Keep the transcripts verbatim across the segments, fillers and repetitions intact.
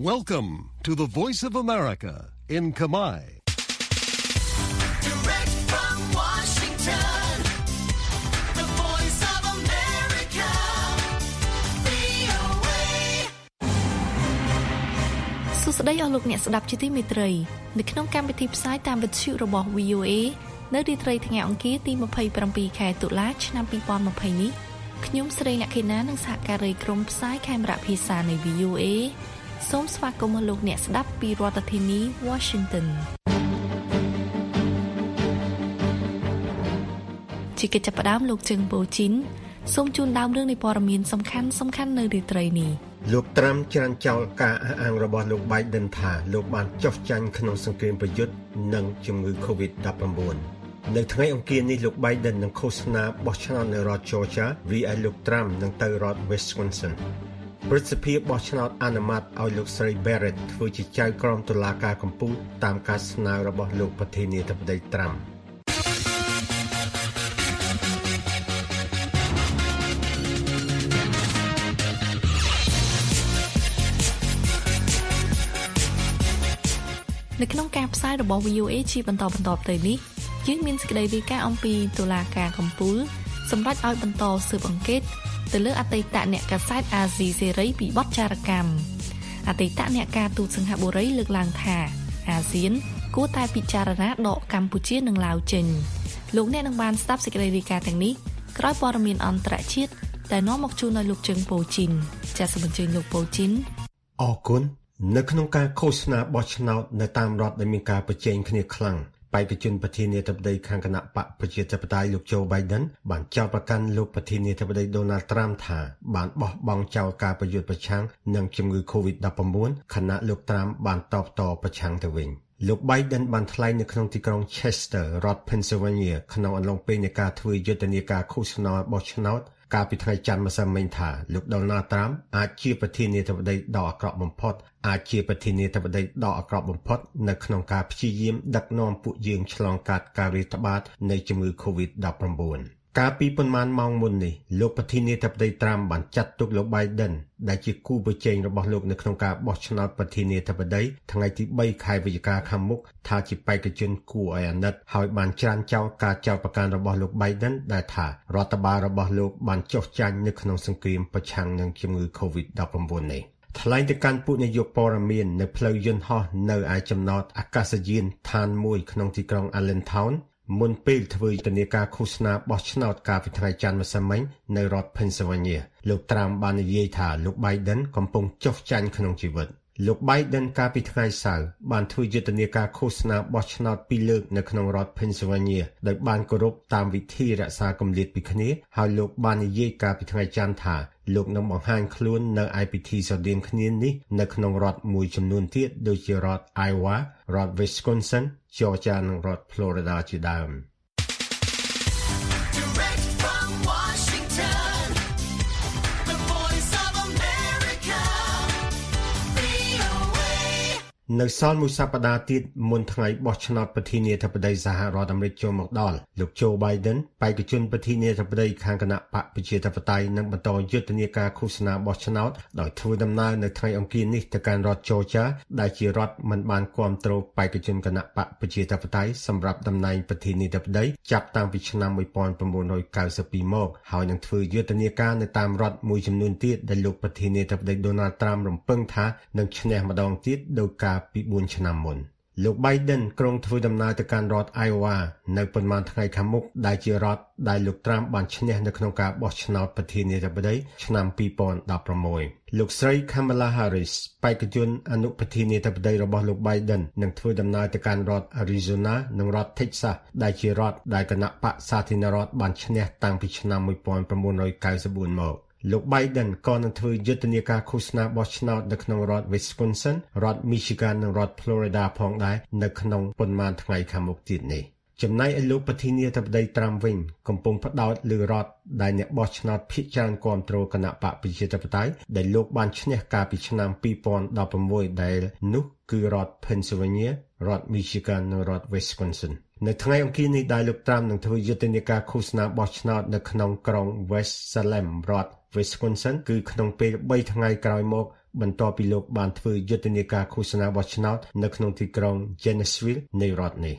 Welcome to the Voice of America in Khmer. Direct from Washington, the Voice of America, វី អូ เอ សួស្តីអស់លោកអ្នកស្ដាប់ជាទីមេត្រីនៅក្នុងកម្មវិធីផ្សាយតាមវិទ្យុរបស់ វី អូ เอ នៅរាត្រីថ្ងៃអង្គារទីยี่สิบเจ็ดខែតុលាឆ្នាំยี่สิบยี่สิบនេះខ្ញុំស្រីអ្នកខេណានិងសហការីក្រុមផ្សាយខេមរៈភាសានៃ វី អូ เอ សូមស្វាគមន៍លោកអ្នកស្ដាប់ពីរដ្ឋធានី Washington ជាកិច្ចចាប់ផ្ដើមលោកជឹងបូជីនសូមជូនដើមរឿងនៃព័ត៌មានសំខាន់សំខាន់នៅរាត្រីនេះលោកត្រាំច្រានចោលការអះអាងរបស់លោក Biden ថាលោកបានចុះចាញ់ក្នុងសង្គ្រាមប្រយុទ្ធនិងជំងឺ COVID ដប់ប្រាំបួន នៅថ្ងៃអង្គារនេះលោក Biden នឹងឃោសនាបោះឆ្នោតនៅរដ្ឋ Georgia រីឯលោក Trump នឹងទៅរដ្ឋ Wisconsin ព្រឹទ្ធសភាបោះឆ្នោតអនុម័តឲ្យលោកស្រី Barrett ធ្វើជាចៅក្រមតុលាការកំពូលតាមការស្នើរបស់លោកប្រធានាធិបតី Trump នៅក្នុងការផ្សាយរបស់ វី អូ เอ ជាបន្តបន្តទៅនេះយើងមានសេចក្តីរាយការណ៍អំពីតុលាការកំពូលសម្រាប់ឲ្យបន្តស៊ើបអង្កេតទៅលើអតីតអ្នកកាសែតអាស៊ីសេរីពីបទចារកម្មអតីតអ្នកការទូតសិង្ហបុរីលើកឡើងថាអាស៊ានគួរតែពិចារណាដកកម្ពុជានិងឡាវចេញលោកអ្នកនឹងបានស្ដាប់សេចក្តីរាយការណ៍ទាំងនេះក្រោយព័ត៌មានអន្តរជាតិដែលនាំមកជូនដល់លោកជឹងប៉ូជីនចាសសូមអញ្ជើញលោកប៉ូជីនអរគុណនៅក្នុងការឃោសនាបោះឆ្នោតនៅតាមរដ្ឋដែលមានការប្រជែងគ្នាខ្លាំងបេក្ខជនប្រធានាធិបតីខាងគណៈបកប្រជាធិបតេយ្យលោក Joe Biden បានចោទប្រកាន់លោកប្រធានាធិបតី Donald Trump ថាបានបោះបង់ចោលការប្រយុទ្ធប្រឆាំងនឹងជំងឺ COVID ដប់ប្រាំបួន ខណៈលោក Trump បានតបតប្រឆាំងទៅវិញលោក Biden បានថ្លែងនៅក្នុងទីក្រុង Chester រដ្ឋ Pennsylvania ក្នុងអំឡុងពេលនៃការធ្វើយុទ្ធនាការឃោសនាបោះឆ្នោតកាលពីថ្ងៃច័ន្ទម្សិលមិញថាលោក Donald Trump អាចជាប្រធានាធិបតីដ៏អាក្រក់បំផុតអាចជាប្រធានាធិបតីដ៏អាក្រក់បំផុតនៅក្នុងការព្យាយាមដឹកនាំពួកយើងឆ្លងកាត់ការរាតត្បាតនៃជំងឺ COVID ដប់ប្រាំបួន កាលពីប៉ុន្មានម៉ោងមុននេះលោកប្រធានាធិបតី Trump បានចាត់ទុកលោក Biden ដែលជាគូប្រជែងរបស់លោកនៅក្នុងការបោះឆ្នោតប្រធានាធិបតីថ្ងៃទីបីខែវិច្ឆិកាខាងមុខថាជាបេក្ខជនគួរឲ្យអាណិតហើយបានច្រានចោលការចោទប្រកាន់របស់លោក Biden ដែលថារដ្ឋបាលរបស់លោកបានចុះចាញ់នៅក្នុងសង្គ្រាមប្រឆាំងនឹងជំងឺ COVID ដប់ប្រាំបួន នេះថ្លែងទៅកាន់ពួកនាយកព័ត៌មាននៅផ្លូវយន្តហោះនៅឯចំណតអាកាសយានដ្ឋានមួយក្នុងទីក្រុង Allentown មុនពេលធ្វើយុទ្ធនាការឃោសនាបោះឆ្នោតកាលពីថ្ងៃច័ន្ទម្សិលមិញនៅរដ្ឋ Pennsylvania លោក Trump បាននិយាយថាលោក Biden កំពុងចុះចាញ់ក្នុងជីវិតលោក Biden កាលពីថ្ងៃសៅរ៍បានធ្វើយុទ្ធនាការឃោសនាបោះឆ្នោតពីរលើកនៅក្នុងរដ្ឋ Pennsylvania ដោយបានគោរពតាមវិធីរក្សាគម្លាតពីគ្នាហើយលោកបាននិយាយកាលពីថ្ងៃច័ន្ទថាលោកនឹងបង្ហាញខ្លួននៅឯពិធីស្រដៀងគ្នានេះនៅក្នុងរដ្ឋមួយចំនួនទៀតដូចជារដ្ឋ Iowa រដ្ឋ Wisconsin, Georgia និងរដ្ឋ Florida ជាដើមនៅសល់មួយសប្តាហ៍ទៀតមុនថ្ងៃបោះឆ្នោតប្រធានាធិបតីសហរដ្ឋអាមេរិកចូលមកដល់លោក Joe Biden បេក្ខជនប្រធានាធិបតីខាងគណៈបកប្រជាធិបតេយ្យនឹងបន្តយុទ្ធនាការឃោសនាបោះឆ្នោតដោយធ្វើដំណើរនៅថ្ងៃអង្គារនេះទៅកាន់រដ្ឋ Georgia ដែលជារដ្ឋមិនបានគាំទ្របេក្ខជនគណៈបកប្រជាធិបតេយ្យសម្រាប់តំណែងប្រធានាធិបតីចាប់តាំងពីឆ្នាំnineteen ninetyមកហើយនឹងធ្វើយុទ្ធនាការនៅតាមរដ្ឋមួយចំនួនទៀតដែលលោកប្រធានាធិបតី Donald Trump រំពឹងថានឹងឈ្នះម្ដងទៀតដោយការពីfourឆ្នាំមុនលោក Biden ក្រុងធ្វើដំណើរទៅកាន់រដ្ឋ Iowa នៅប៉ុន្មានថ្ងៃខាងមុខដែលជារដ្ឋដែលលោក Trump បានឈ្នះនៅក្នុងការបោះឆ្នោតប្រធានាធិបតីឆ្នាំtwo thousand sixteenលោកស្រី Kamala Harris បេក្ខជនអនុប្រធានាធិបតីរបស់លោក Biden នឹងធ្វើដំណើរទៅកាន់រដ្ឋ Arizona និងរដ្ឋ Texas ដែលជារដ្ឋដែលគណៈបកសាធារណរដ្ឋបានឈ្នះតាំងពីឆ្នាំnineteen ninety-fourមកលោក Biden ក៏នឹងធ្វើយុទ្ធនាការឃោសនាបោះឆ្នោតនៅក្នុងរដ្ឋ Wisconsin រដ្ឋ Michigan និងរដ្ឋ Florida ផងដែរនៅក្នុងប៉ុន្មានថ្ងៃខាងមុខទៀតនេះចំណែកឯលោកប្រធានាធិបតី Trump វិញកំពុងផ្ដោតលើរដ្ឋដែលអ្នកបោះឆ្នោតភាគច្រើនគាំទ្រគណៈបកប្រជាធិបតេយ្យដែលលោកបានឈ្នះកាលពីឆ្នាំtwo thousand sixteenដែលនោះគឺរដ្ឋ Pennsylvania រដ្ឋ Michigan និងរដ្ឋ Wisconsin នៅថ្ងៃអង្គារនេះដែលលោក Trump នឹងធ្វើយុទ្ធនាការឃោសនាបោះឆ្នោតនៅក្នុងក្រុង West Salem រដ្ឋ Wisconsin គឺក្នុងពេលthreeថ្ងៃក្រោយមកបន្ទាប់ពីលោកបានធ្វើយុទ្ធនាការឃោសនាបោះឆ្នោតនៅក្នុងទីក្រុង Gainesville នៃរដ្ឋនេះ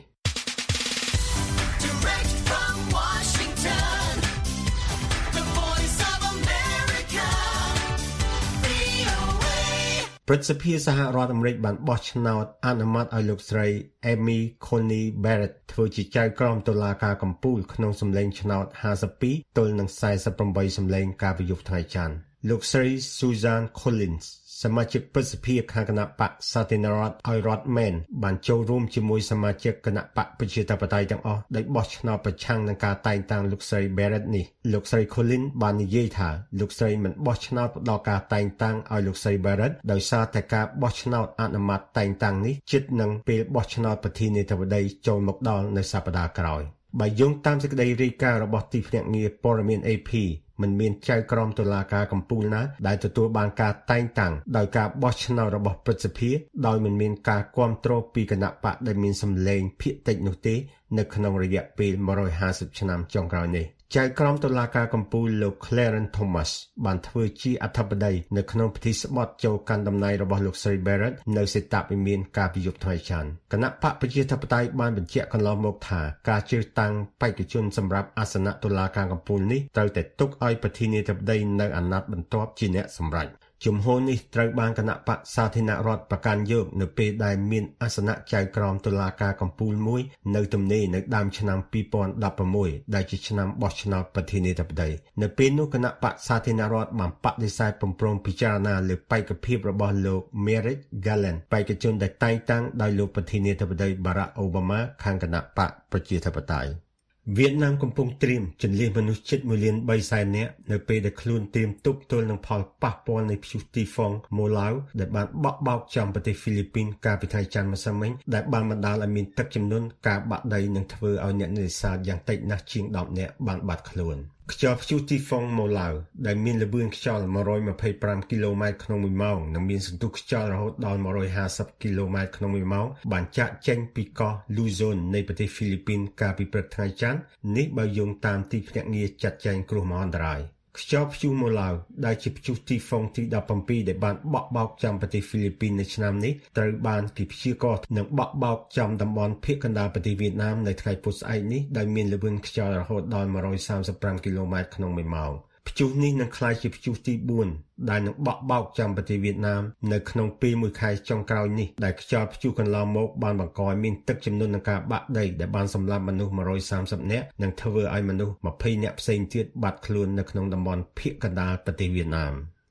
ព្រឹទ្ធសភាសហរដ្ឋអាមេរិកបានបោះឆ្នោតអនុម័តឲ្យលោកស្រី Amy Coney Barrett ធ្វើជាចៅក្រមតុលាការកំពូលក្នុងសម្លេងឆ្នោតห้าสิบពីរទល់នឹងสี่สิบแปดសម្លេងកាលពីយប់ថ្ងៃច័ន្ទលោកស្រី Susan Collins សមាជិកព្រឹទ្ធសភាខាងគណៈបកសាធារណរដ្ឋឲ្យរដ្ឋ Maine បានចូលរួមជាមួយសមាជិកគណៈបកប្រជាធិបតេយ្យទាំងអស់ដែលបោះឆ្នោតប្រឆាំងនឹងការតែងតាំងលោកស្រី Barrett នេះលោកស្រី Collins បាននិយាយថាលោកស្រីមិនបោះឆ្នោតផ្ដល់ការតែងតាំងឲ្យលោកស្រី Barrett ដោយសារតែការបោះឆ្នោតអនុម័តតែងតាំងនេះជិតនឹងពេលបោះឆ្នោតប្រធានាធិបតីចូលមកដល់នៅសប្តាហ៍ក្រោយបើយោងតាមសេចក្តីរាយការណ៍របស់ទីភ្នាក់ងារព័ត៌មាន A Pមិនមានចៅក្រមតុលាការកំពូលណាដែលទទួលបានការតែងតាំងដោយការបោះឆ្នោតរបស់ព្រឹទ្ធសភាដោយមិនមានការគាំទ្រពីគណៈបកដែលមានសម្លេងភាគតិចនោះទេនៅក្នុងរយៈពេលmột trăm hai mươiឆ្នាំចុងក្រោយនេះចៅក្រមតុលាការកំពូលលោក Clarence Thomas បានធ្វើជាអធិបតីនៅក្នុងពិធីស្បត់ចូលកាន់តំណែងរបស់លោកស្រី Barrett នៅសេតវិមានកាលពីយប់ថ្ងៃច័ន្ទគណៈបកប្រជាធិបតេយ្យបានបញ្ជាក់កន្លងមកថាការជ្រើសតាំងបេក្ខជនសម្រាប់អាសនៈតុលាការកំពូលនេះត្រូវតែទុកឲ្យប្រធានាធិបតីនៅអាណត្តិបន្ទាប់ជាអ្នកសម្រេចជំហរនេះត្រូវបានគណៈបកសាធារណរដ្ឋប្រកាន់យកនៅពេលដែលមានអាសនៈចៅក្រមតុលាការកំពូលមួយនៅទំនេរនៅដើមឆ្នាំពីរពាន់ដប់ប្រាំមួយដែលជាឆ្នាំបោះឆ្នោតប្រធានាធិបតីនៅពេលនោះគណៈបកសាធារណរដ្ឋបានបដិសេធពំប្រងពិចារណាលើបេក្ខភាពរបស់លោក Merrick Garland បេក្ខជនដែលតែងតាំងដោយលោកប្រធានាធិបតី Barack Obama ខាងគណៈបកប្រជាធិបតេយ្យវៀតណាមកំពុងត្រៀមជន្លៀសមនុស្សជិតមួយលានបីសែននាក់នៅពេលដែលខ្លួនត្រៀមទប់ទល់នឹងផលប៉ះពាល់នៃព្យុះទីហ្វុងម៉ូឡាវដែលបានបក់បោកចំប្រទេសហ្វីលីពីនកាលពីថ្ងៃច័ន្ទម្សិលមិញដែលបានបណ្ដាលឲ្យមានទឹកជំនន់ការបាក់ដីនិងធ្វើឲ្យអ្នកនេសាទយ៉ាងតិចណាស់ជាងដប់នាក់បានបាត់ខ្លួនខ្យល់ព្យុះទីហ្វុងម៉ូឡាវដែលមានល្បឿនខ្យល់một trăm hai mươi lămគីឡូម៉ែត្រក្នុងមួយម៉ោងនិងមានសន្ទុះខ្យល់រហូតដល់một trăm hai mươiគីឡូម៉ែត្រក្នុងមួយម៉ោងបានចាក់ចេញពីកោះ Luzon នៃប្រទេសហ្វីលីពីនកាលពីព្រឹកថ្ងៃច័ន្ទនេះបើយោងតាមទីភ្នាក់ងារចាត់ចែងគ្រោះមហន្តរាយខ្យល់ព្យុះម៉ូឡាវដែលជាព្យុះទីហ្វុងទីដប់ប្រាំពីរដែលបានបក់បោកចំប្រទេសហ្វីលីពីននៅឆ្នាំនេះត្រូវបានគេព្យាករណ៍នឹងបក់បោកចំតំបន់ភាគកណ្ដាលប្រទេសវៀតណាមនៅថ្ងៃពុធស្អែកនេះដោយមានល្បឿនខ្យល់រហូតដល់một trăm ba mươi lămគីឡូម៉ែត្រក្នុងមួយម៉ោងព្យុះនេះនឹងក្លាយជាព្យុះទីបួនដែលនឹងបក់បោកចំប្រទេសវៀតណាមនៅក្នុងពេលមួយខែចុងក្រោយនេះដែលខ្យល់ព្យុះកន្លងមកបានបង្កឲ្យមានទឹកជំនន់និងការបាក់ដីដែលបានសម្លាប់មនុស្សmột trăm ba mươiនាក់និងធ្វើឲ្យមនុស្សยี่สิบនាក់ផ្សេងទៀតបាត់ខ្លួននៅក្នុងតំបន់ភាគកណ្ដាលប្រទេសវៀតណាម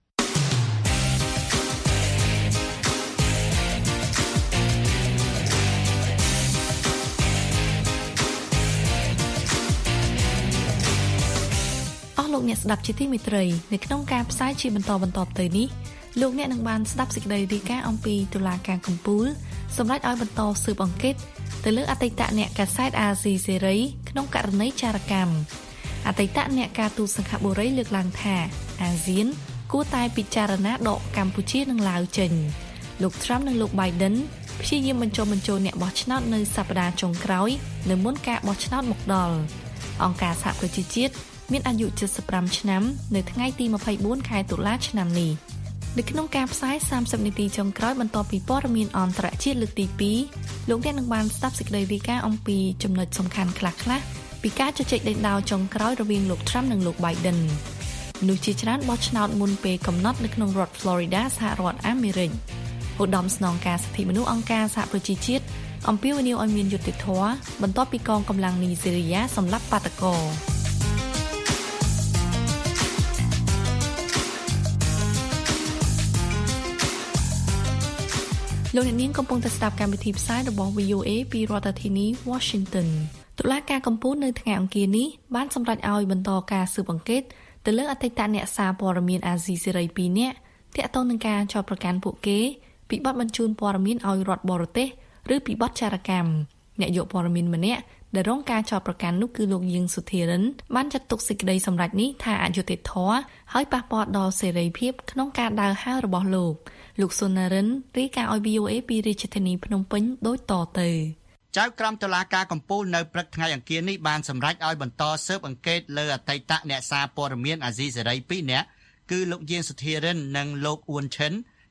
លោកអ្នកស្ដាប់ជាទីមេត្រីនៅក្នុងការផ្សាយជាបន្តបន្តទៅនេះលោកអ្នកនឹងបានស្ដាប់សេចក្តីរាយការណ៍អំពីតុលាការកំពូលសម្រាប់ឲ្យបន្តស៊ើបអង្កេតទៅលើអតីតអ្នកកាសែតអាស៊ីសេរីក្នុងករណីចារកម្មអតីតអ្នកការទូតសង្ឃបុរីលើកឡើងថាអាស៊ានគួរតែពិចារណាដកកម្ពុជានិងឡាវចេញលោក Trump និងលោក Biden ព្យាយាមបញ្ចុះបញ្ចូលអ្នកបោះឆ្នោតនៅសប្តាហ៍ចុងក្រោយនៅមុនការបោះឆ្នោតមកដល់អង្គការសហប្រជាជាតិមានអាយុ七十五ឆ្នាំនៅថ្ងៃទីยี่สิบสี่ខែតុលាឆ្នាំនេះនៅក្នុងការផ្សាយសាមសិបនាទីចុងក្រោយបន្ទាប់ពីព័ត៌មានអន្តរជាតិលើកទីពីរលោកអ្នកនឹងបានស្ដាប់សេចក្តីរាយការណ៍អំពីចំណុចសំខាន់ខ្លះៗពីការជជែកដេញដោលចុងក្រោយរវាងលោក Trump និងលោក Biden មនុស្សជាច្រើនបោះឆ្នោតមុនពេលកំណត់នៅក្នុងរដ្ឋ Florida សហរដ្ឋអាមេរិកឧត្តមស្នងការសិទ្ធិមនុស្សអង្គការសហប្រជាជាតិអំពាវនាវឲ្យមានយុត្តិធម៌បន្ទាប់ពីកងកម្លាំងនីហ្សេរីយ៉ាសម្លាប់បាតកោលោកអ្នកនាងកំពុងតែស្ដាប់កម្មវិធីផ្សាយរបស់ V O A ពីរដ្ឋធានី Washington តុលាការកំពូលនៅថ្ងៃអង្គារនេះបានសម្រេចឲ្យបន្តការស៊ើបអង្កេតទៅលើអតីតអ្នកសារព័ត៌មានអាស៊ីសេរីពីរនាក់ទាក់ទងនឹងការចោទប្រកាន់ពួកគេពីបទបញ្ជូនព័ត៌មានឲ្យរដ្ឋបរទេសឬពីបទចារកម្មអ្នកយកព័ត៌មានម្នាក់ដែលរងការចោទប្រកាន់នោះគឺលោកយៀងសុធារិនបានចាត់ទុកសេចក្តីសម្រេចនេះថាអយុត្តិធម៌ហើយប៉ះពាល់ដល់សេរីភាពក្នុងការដើរហើររបស់លោកលោកសុនារិនរាយការណ៍ឲ្យ V O A ពីរាជធានីភ្នំពេញដូចតទៅចៅក្រមតុលាការកំពូលនៅព្រឹកថ្ងៃអង្គារនេះបានសម្រេចឲ្យបន្តស៊ើបអង្កេតលើអតីតអ្នកសារព័ត៌មានអាស៊ីសេរីពីរនាក់គឺលោកយៀងសុធារិននិងលោកអ៊ួនឈិន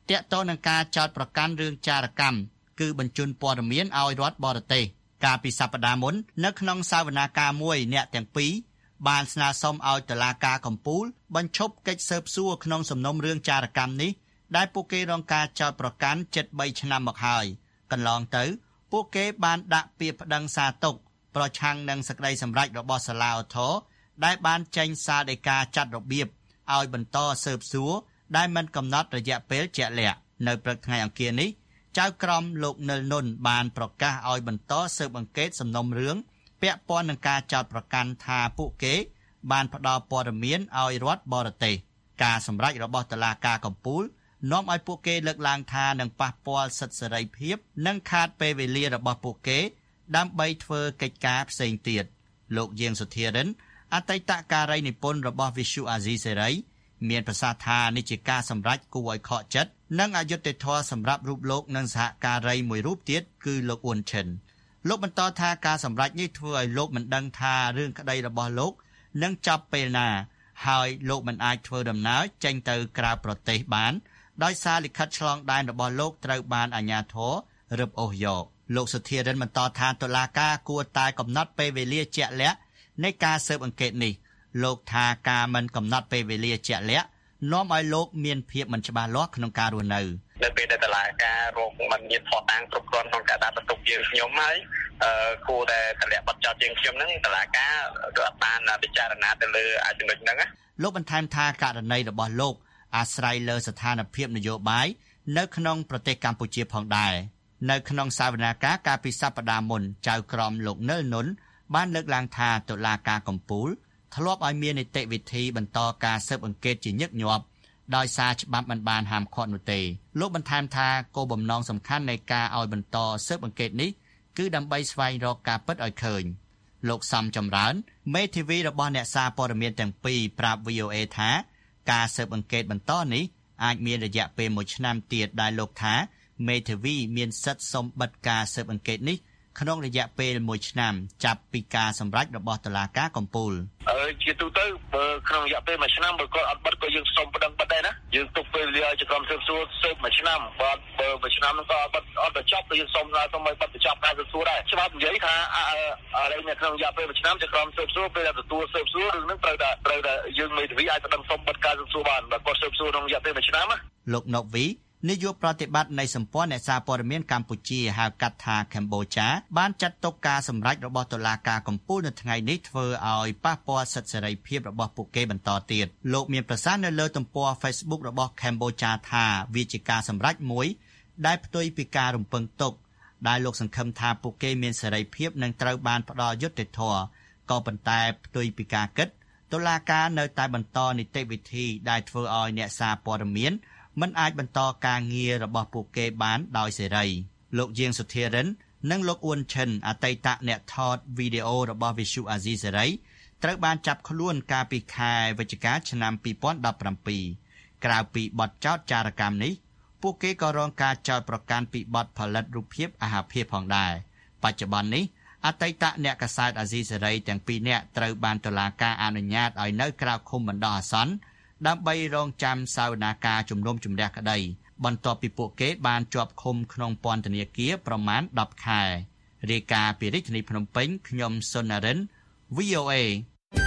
ទាក់ទងនឹងការចោទប្រកាន់រឿងចារកម្មគឺបញ្ជូនព័ត៌មានឲ្យរដ្ឋបរទេសកាលពីសប្តាហ៍មុននៅក្នុងសវនាការមួយអ្នកទាំងពីរបានស្នើសុំឲ្យតុលាការកំពូលបញ្ឈប់កិច្ចស៊ើបសួរក្នុងសំណុំរឿងចារកម្មនេះដែលពួកគេរងការចោទប្រកាន់ជិតបីឆ្នាំមកហើយកន្លងទៅពួកគេបានដាក់ពាក្យប្តឹងសារទុកប្រឆាំងនឹងសេចក្តីសម្រេចរបស់សាលាឧទ្ធរណ៍ដែលបានចេញសារដីកាចាត់របៀបឲ្យបន្តស៊ើបសួរដែលមិនកំណត់រយៈពេលជាក់លាក់នៅព្រឹកថ្ងៃអង្គារនេះចៅក្រមលោកនិលនុនបានប្រកាសឲ្យបន្តស៊ើបអង្កេតសំណុំរឿងពាក់ព័ន្ធនឹងការចោទប្រកាន់ថាពួកគេបានផ្ដល់ព័ត៌មានឲ្យរដ្ឋបរទេសការសម្រេចរបស់តុលាការកំពូលនាំឲ្យពួកគេលើកឡើងថានឹងប៉ះពាល់សិទ្ធិសេរីភាពនិងខាតពេលវេលារបស់ពួកគេដើម្បីធ្វើកិច្ចការផ្សេងទៀតលោកយាងសុធារិនអតីតការីនិពន្ធរបស់ Visu Azizi Serai មានប្រសាសន៍ថានេះជាការសម្រេចគួរឲ្យខកចិត្តនិងអយុត្តិធម៌សម្រាប់រូបលោកនិងសហការីមួយរូបទៀតគឺលោកអ៊ុនឈិនលោកបន្តថាការសម្រេចនេះធ្វើឲ្យលោកមិនដឹងថារឿងក្តីរបស់លោកនឹងចប់ពេលណាហើយលោកមិនអាចធ្វើដំណើរចេញទៅក្រៅប្រទេសបានដោយសារលិខិតឆ្លងដែនរបស់លោកត្រូវបានអាជ្ញាធររឹបអូសយកលោកសុធារិនបន្តថាតុលាការគួរតែកំណត់ពេលវេលាជាក់លាក់នៃការស៊ើបអង្កេតនេះលោកថាការមិនកំណត់ពេលវេលាជាក់លាក់នាំឲ្យលោកមានភាពមិនច្បាស់លាស់ក្នុងការរស់នៅនៅពេលដែលតុលាការរកមិនមានផុសតាំងគ្រប់គ្រាន់ក្នុងការដាក់បន្ទុកយើងខ្ញុំហើយអឺគួរតែតម្លាក់បទចោទយើងខ្ញុំហ្នឹងតុលាការក៏អត់បានពិចារណាទៅលើចំណុចហ្នឹងលោកបន្ថែមថាករណីរបស់លោកអាស្រ័យលើស្ថានភាពនយោបាយនៅក្នុងប្រទេសកម្ពុជាផងដែរនៅក្នុងសវនាការកាលពីសប្តាហ៍មុនចៅក្រមលោកនិលនុនបានលើកឡើងថាតុលាការកំពូលធ្លាប់ឲ្យមាននីតិវិធីបន្តការស៊ើបអង្កេតជាញឹកញាប់ដោយសារច្បាប់មិនបានហាមឃាត់នោះទេលោកបន្ថែមថាគោលបំណងសំខាន់នៃការឲ្យបន្តស៊ើបអង្កេតនេះគឺដើម្បីស្វែងរកការពិតឲ្យឃើញលោកសំចម្រើនមេធាវីរបស់អ្នកសារព័ត៌មានទាំងពីរប្រាប់ វី អូ អេ ថាការស៊ើបអង្កេតបន្តនេះអាចមានរយៈពេលមួយឆ្នាំទៀតដែលលោកថាមេធាវីមានសិទ្ធិសុំបិទការស៊ើបអង្កេតនេះក្នុងរយៈពេលមួយឆ្នាំចាប់ពីការសម្រេចរបស់តុលាការកំពូលអឺជាទូទៅបើក្នុងរយៈពេលមួយឆ្នាំបើគាត់អត់បិទក៏យើងសុំប្តឹងបិទដែរណាយើងទុកពេលវេលាឲ្យក្រុមស៊ើបសួរស៊ើបមួយឆ្នាំបើបើមួយឆ្នាំហ្នឹងក៏បិទអត់បញ្ចប់ក៏យើងសុំថាសុំឲ្យបិទបញ្ចប់ការស៊ើបសួរដែរច្បាប់និយាយថាអរិញនៅក្នុងរយៈពេលមួយឆ្នាំជាក្រុមស៊ើបសួរពេលទទួលស៊ើបសួររឿងហ្នឹងត្រូវតែត្រូវតែយើងមេធាវីអាចប្តឹងសុំបិទការស៊ើបសួរបានបើគាត់ស៊ើបសួរក្នុងរយៈពេលមួយឆ្នាំណាលោកណូវីនាយកប្រតិបត្តិនៃសម្ព័ន្ធអ្នកសារព័ត៌មានកម្ពុជាហៅកាត់ថាកម្ពុជាបានចាត់ទុកការសម្រេចរបស់តុលាការកំពូលនៅថ្ងៃនេះធ្វើឲ្យប៉ះពាល់សិទ្ធិសេរីភាពរបស់ពួកគេបន្តទៀតលោកមានប្រសាសន៍នៅលើទំព័រ Facebook របស់កម្ពុជាថាវាជាការសម្រេចមួយដែលផ្ទុយពីការរំពឹងទុកដែលលោកសង្ឃឹមថាពួកគេមានសេរីភាពនិងត្រូវបានផ្ដល់យុត្តិធម៌ក៏ប៉ុន្តែផ្ទុយពីការគិតតុលាការនៅតែបន្តនីតិវិធីដែលធ្វើឲ្យអ្នកសារព័ត៌មានមិនអាចបន្តការងាររបស់ពួកគេបានដោយសេរីលោកយាងសុធារិននិងលោកអ៊ុនឈិនអតីតអ្នកថតវីដេអូរបស់ Visu Azizi Serai ត្រូវបានចាប់ខ្លួនកាលពីខែវិច្ឆិកាឆ្នាំពីរពាន់ដប់ប្រាំពីរក្រៅពីបទចោទចារកម្មនេះពួកគេក៏រងការចោទប្រកាន់ពីបទផលិតរូបភាពអាហារភាពផងដែរបច្ចុប្បន្ននេះអតីតអ្នកកាសែត Azizi Serai ទាំងពីរនាក់ត្រូវបានតុលាការអនុញ្ញាតឲ្យនៅក្រៅឃុំបណ្ដោះអាសន្នដើម្បីរងចាំសវនាការជំនុំជម្រះក្តីបន្ទាប់ពីពួកគេបានជាប់ឃុំក្នុងពន្ធនាគារប្រមាណដប់ខែរាយការណ៍ពីរាជធានីភ្នំពេញខ្ញុំសុននរិន វី អូ អេ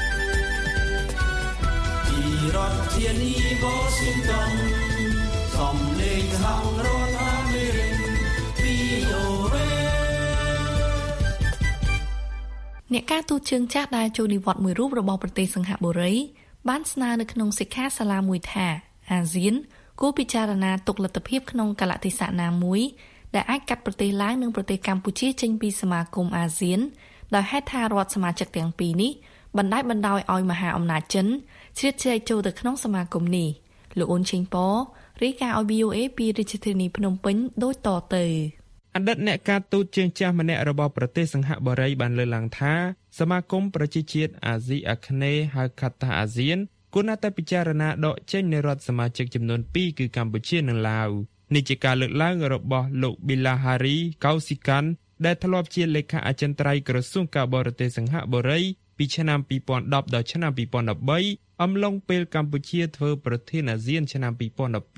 ពីរដ្ឋធានី Washington សំឡេងខាងរដ្ឋអាមេរិក វី អូ អេ អ្នកការទូតជើងចាស់ដែលចូលនិវត្តន៍មួយរូបរបស់ប្រទេសសិង្ហបុរីបានស្នើនៅក្នុងសិក្ខាសាលាមួយថាអាស៊ានគួរពិចារណាទុកលទ្ធភាពក្នុងកលៈទេសៈណាមួយដែលអាចកាត់ប្រទេសឡាវនិងប្រទេសកម្ពុជាចេញពីសមាគមអាស៊ានដោយហេតុថារដ្ឋសមាជិកទាំងពីរនេះបណ្ដាច់បណ្ដោយឲ្យមហាអំណាចចិនជ្រៀតជ្រែកចូលទៅក្នុងសមាគមនេះលោកអ៊ុនឈិងប៉រាយការណ៍ឲ្យ វី អូ អេ ពីរាជធានីភ្នំពេញដូចតទៅអតីតអ្នកការទូតជើងចាស់ម្នាក់របស់ប្រទេសសិង្ហបុរីបានលើកឡើងថាសមាគមប្រជាជាតិអាស៊ីអាគ្នេយ៍ហៅកាត់ថាអាស៊ានគួរតែពិចារណាដកចេញនៃរដ្ឋសមាជិកចំនួនពីរគឺកម្ពុជានិងឡាវនេះជាការលើកឡើងរបស់លោក Bilahari Kausikan ដែលធ្លាប់ជាលេខាអចិន្ត្រៃយ៍ក្រសួងការបរទេសសិង្ហបុរីពីឆ្នាំពីរពាន់ដប់ដល់ឆ្នាំពីរពាន់ដប់បីអំឡុងពេលកម្ពុជាធ្វើប្រធានអាស៊ានឆ្នាំពីរពាន់ដប់ពីរ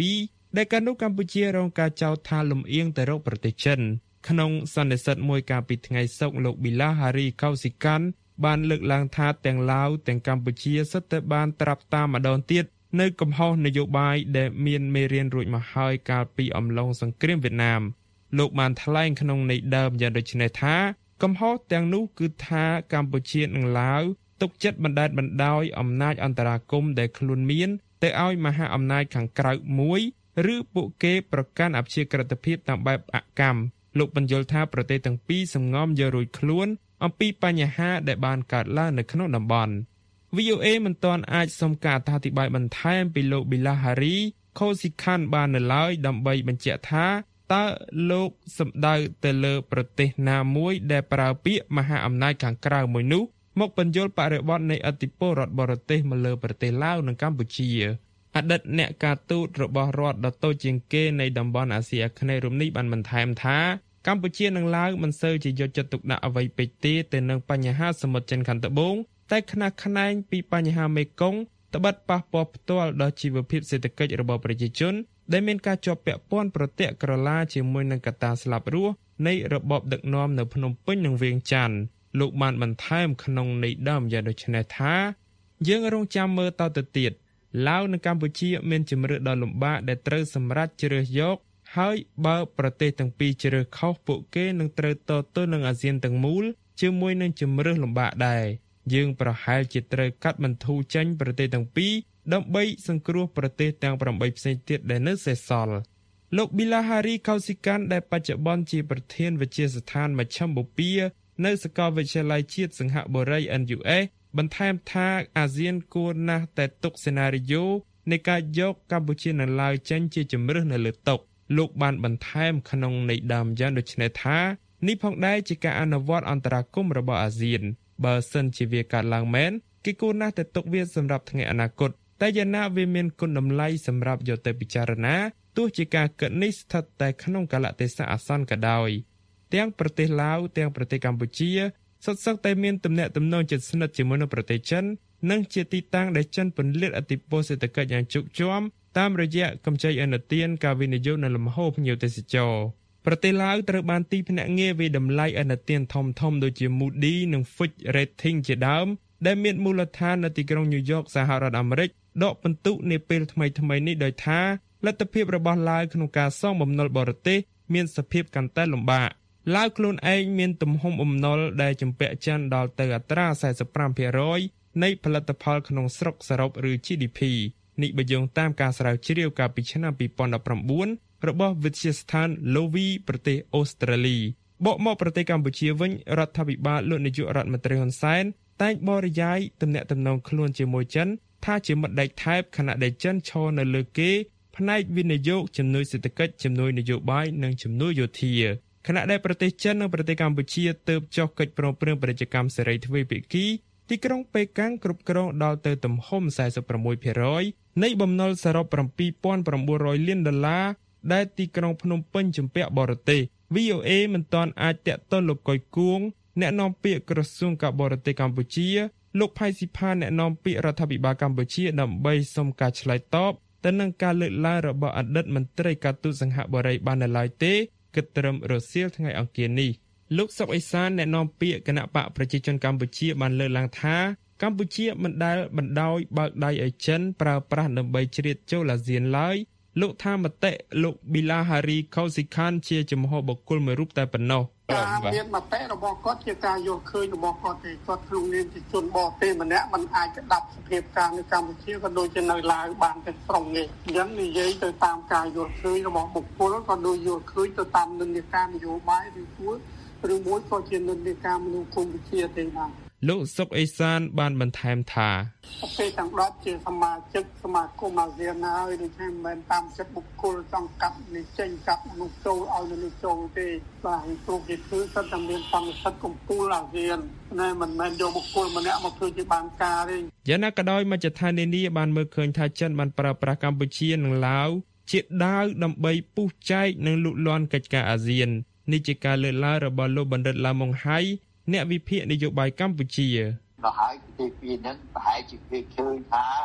ដែលកាលនោះកម្ពុជារងការចោទថាលំអៀងទៅរកប្រទេសចិនក្នុងសន្និសីទមួយកាលពីថ្ងៃសុក្រលោកប៊ីឡាហារីកោស៊ីកាន់បានលើកឡើងថាទាំងឡាវទាំងកម្ពុជាសុទ្ធតែបានត្រាប់តាមម្ដងទៀតនៅកំហុសនយោបាយដែលមានមេរៀនរួចមកហើយកាលពីអំឡុងសង្គ្រាមវៀតណាមលោកបានថ្លែងក្នុងន័យដើមយ៉ាងដូចនេះថាកំហុសទាំងនោះគឺថាកម្ពុជានិងឡាវទុកចិត្តបណ្ដេតបណ្ដោយអំណាចអន្តរាគមន៍ដែលខ្លួនមានទៅឲ្យមហាអំណាចខាងក្រៅមួយឬពួកគេប្រកាន់អព្យាក្រឹតភាពតាមបែបអកម្មលោកបញ្យល់ថាប្រទេសទាំងពីរសំងំយករួចខ្លួនអំពីបញ្ហាដែលបានកើតឡើងនៅក្នុងតំបន់ វី អូ เอ មិនទាន់អាចសុំការអធិប្បាយបន្ថែមពីលោកប៊ីឡាហារីខូស៊ីខាន់បាននៅឡើយដើម្បីបញ្ជាក់ថាតើលោកសម្ដៅទៅលើប្រទេសណាមួយដែលប្រើពាក្យមហាអំណាចខាងក្រៅមួយនោះមកបញ្យល់បរិបទនៃឥទ្ធិពលរដ្ឋបរទេសមកលើប្រទេសឡាវនិងកម្ពុជាអតីតអ្នកការទូតរបស់រដ្ឋដ៏តូចជាងគេនៃតំបន់អាស៊ីអាគ្នេយ៍រំនេះបានបន្ថែមថាកម្ពុជានិងឡាវមិនសូវជាយកចិត្តទុកដាក់អ្វីពេកទេទៅនឹងបញ្ហាសមុទ្រចិនខាងត្បូងតែខ្នះខ្នែងពីបញ្ហាមេគង្គត្បិតប៉ះពាល់ផ្ទាល់ដល់ជីវភាពសេដ្ឋកិច្ចរបស់ប្រជាជនដែលមានការជាប់ពាក់ព័ន្ធប្រតិក្រឡាជាមួយនឹងកត្តាស្លាប់រស់នៃរបបដឹកនាំនៅភ្នំពេញនិងវៀងច័ន្ទលោកបានបន្ថែមក្នុងន័យដើមយ៉ាងដូចនេះថាយើងរងចាំមើលតទៅទៀតឡាវនិងកម្ពុជាមានជំរឿនដ៏លំបាកដែលត្រូវសម្រេចជ្រើសយកហើយបើប្រទេសទាំងពីរជ្រើសខុសពួកគេនឹងត្រូវតទល់នឹងអាស៊ានទាំងមូលជាមួយនឹងជំរឿនលំបាកដែរយើងប្រហែលជាត្រូវកាត់បន្ថយចេញប្រទេសទាំងពីរដើម្បីសង្គ្រោះប្រទេសទាំងប្រាំបីផ្សេងទៀតដែលនៅសេសសល់លោកប៊ីឡាហារីកោស៊ីកាន់ដែលបច្ចុប្បន្នជាប្រធានវិទ្យាស្ថានមជ្ឈមបូព៌ានៅសាកលវិទ្យាល័យជាតិសង្ហបុរី เอ็น ยู เอส បន្ថែមថាអាស៊ានគួរណាស់តែទុកសេណារីយ៉ូនៃការយកកម្ពុជានិងឡាវចេញជាជំរើសនៅលើតុលោកបានបន្ថែមក្នុងន័យដើមយ៉ាងដូចនេះថានេះផងដែរជាការអនុវត្តអន្តរាគមន៍របស់អាស៊ានបើសិនជាវាកើតឡើងមែនគេគួរណាស់តែទុកវាសម្រាប់ថ្ងៃអនាគតតែយ៉ាងណាវាមានគុណតម្លៃសម្រាប់យកទៅពិចារណាទោះជាការកិត្តនេះស្ថិតតែក្នុងកាលៈទេសៈអាសន្នក៏ដោយទាំងប្រទេសឡាវទាំងប្រទេសកម្ពុជាសុទ្ធសឹងតែមានទំនាក់ទំនងជិតស្និទ្ធជាមួយនឹងប្រទេសចិននិងជាទីតាំងដែលចិនពន្លាតឥទ្ធិពលសេដ្ឋកិច្ចយ៉ាងជោគជ័យតាមរយៈកម្ចីឥណទានការវិនិយោគនិងលំហូរភ្ញៀវទេសចរប្រទេសឡាវត្រូវបានទីភ្នាក់ងារវិតម្លៃឥណទានធំធំដូចជា Moody និង Fitch Rating ជាដើមដែលមានមូលដ្ឋាននៅទីក្រុងញូវយ៉កសហរដ្ឋអាមេរិកដកពិន្ទុនាពេលថ្មីៗនេះដោយថាលទ្ធភាពរបស់ឡាវក្នុងការសងបំណុលបរទេសមានសភាពកាន់តែលំបាកឡាវខ្លួនឯងមានទំហំបំណុលដែលជំពាក់ចិនដល់ទៅអត្រា សែសិបប្រាំភាគរយ នៃផលិតផលក្នុងស្រុកសរុបឬ ជី ឌី ភី នេះបើយោងតាមការស្រាវជ្រាវកាលពីឆ្នាំពីរពាន់ដប់ប្រាំបួនរបស់វិទ្យាស្ថាន Lowy ប្រទេសអូស្ត្រាលីបកមកប្រទេសកម្ពុជាវិញរដ្ឋាភិបាលលោកនាយករដ្ឋមន្ត្រីហ៊ុនសែនតែងបរិយាយទំនាក់ទំនងខ្លួនជាមួយចិនថាជាមិត្តដេកថែបខណៈដែលចិនឈរនៅលើគេផ្នែកវិនិយោគជំនួយសេដ្ឋកិច្ចជំនួយនយោបាយនិងជំនួយយោធាខណៈដែលប្រទេសចិននិងប្រទេសកម្ពុជាទើបចុះកិច្ចព្រមព្រៀងពាណិជ្ជកម្មសេរីទ្វេភាគីទីក្រុងប៉េកាំងគ្រប់គ្រងដល់ទៅទំហំ សែសិបប្រាំមួយភាគរយ នៃបំណុលសរុប ប្រាំពីរពាន់ប្រាំបួនរយលានដុល្លារដែលទីក្រុងភ្នំពេញជំពាក់បរទេស វី អូ เอ មិនទាន់អាចតាក់ទងលោកកុយគួងអ្នកនាំពាក្យក្រសួងការបរទេសកម្ពុជាលោកផៃស៊ីផានអ្នកនាំពាក្យរដ្ឋាភិបាលកម្ពុជាដើម្បីសុំការឆ្លើយតបទៅនឹងការលើកឡើងរបស់អតីតមន្ត្រីការទូតសង្ហបុរីបាននៅឡើយទេគិតត្រឹមរសៀលថ្ងៃអង្គារនេះលោកសុកអេសានអ្នកនាំពាក្យគណៈបកប្រជាជនកម្ពុជាបានលើកឡើងថាកម្ពុជាមិនដែលបណ្ដោយបើកដៃឲ្យចិនប្រើប្រាស់ដើម្បីជ្រៀតចូលអាស៊ានឡើយលោកថាមតិលោកប៊ីឡាហារីកោស៊ីខាន់ជាចំហបុគ្គលមួយរូបតែប៉ុណ្ណោះការមានមតិរបស់គាត់ជាការយកឃើញរបស់គាត់ទេគាត់ក្នុងនាមជាជនបរទេសម្នាក់មិនអាចក្តាប់សភាពការនៅកម្ពុជាក៏ដូចជានៅឡាវបានទាំងស្រុងនេះអញ្ចឹងនិយាយទៅតាមការយកឃើញរបស់បុគ្គលក៏ដូចយកឃើញទៅតាមនិន្នាការនយោបាយឬគួរឬមួយក៏ជានិន្នាការមនុស្សគុំវិជាទេបាទលោកសុកអេសានបានបន្ថែមថាប្រទេសទាំងដប់ជាសមាជិកសមាគមអាស៊ានហើយដូច្នេះមិនមែនតាមចិត្តបុគ្គលចង់កាត់នេះចេញកាត់មនុស្សចូលឲ្យមនុស្សចូលទេបាទព្រោះគេគឺសិទ្ធិតែមានសន្និសីទកំពូលអាស៊ានណែមិនមែនយកបុគ្គលម្នាក់មកធ្វើជាបានការទេយ៉ាងណាក៏ដោយមជ្ឈដ្ឋាននានាបានមើលឃើញថាចិនបានប្រើប្រាស់កម្ពុជានិងឡាវជាដាវដើម្បីពុះចែកនិងលូកលាន់កិច្ចការអាស៊ាននេះជាការលើកឡើងរបស់លោកបណ្ឌិតឡាម៉ុងហៃអ្នកវិភាគនយោបាយកម្ពុជាដល់ហើយប្រទេសពីរហ្នឹងប្រហែលជាគេឃើញថា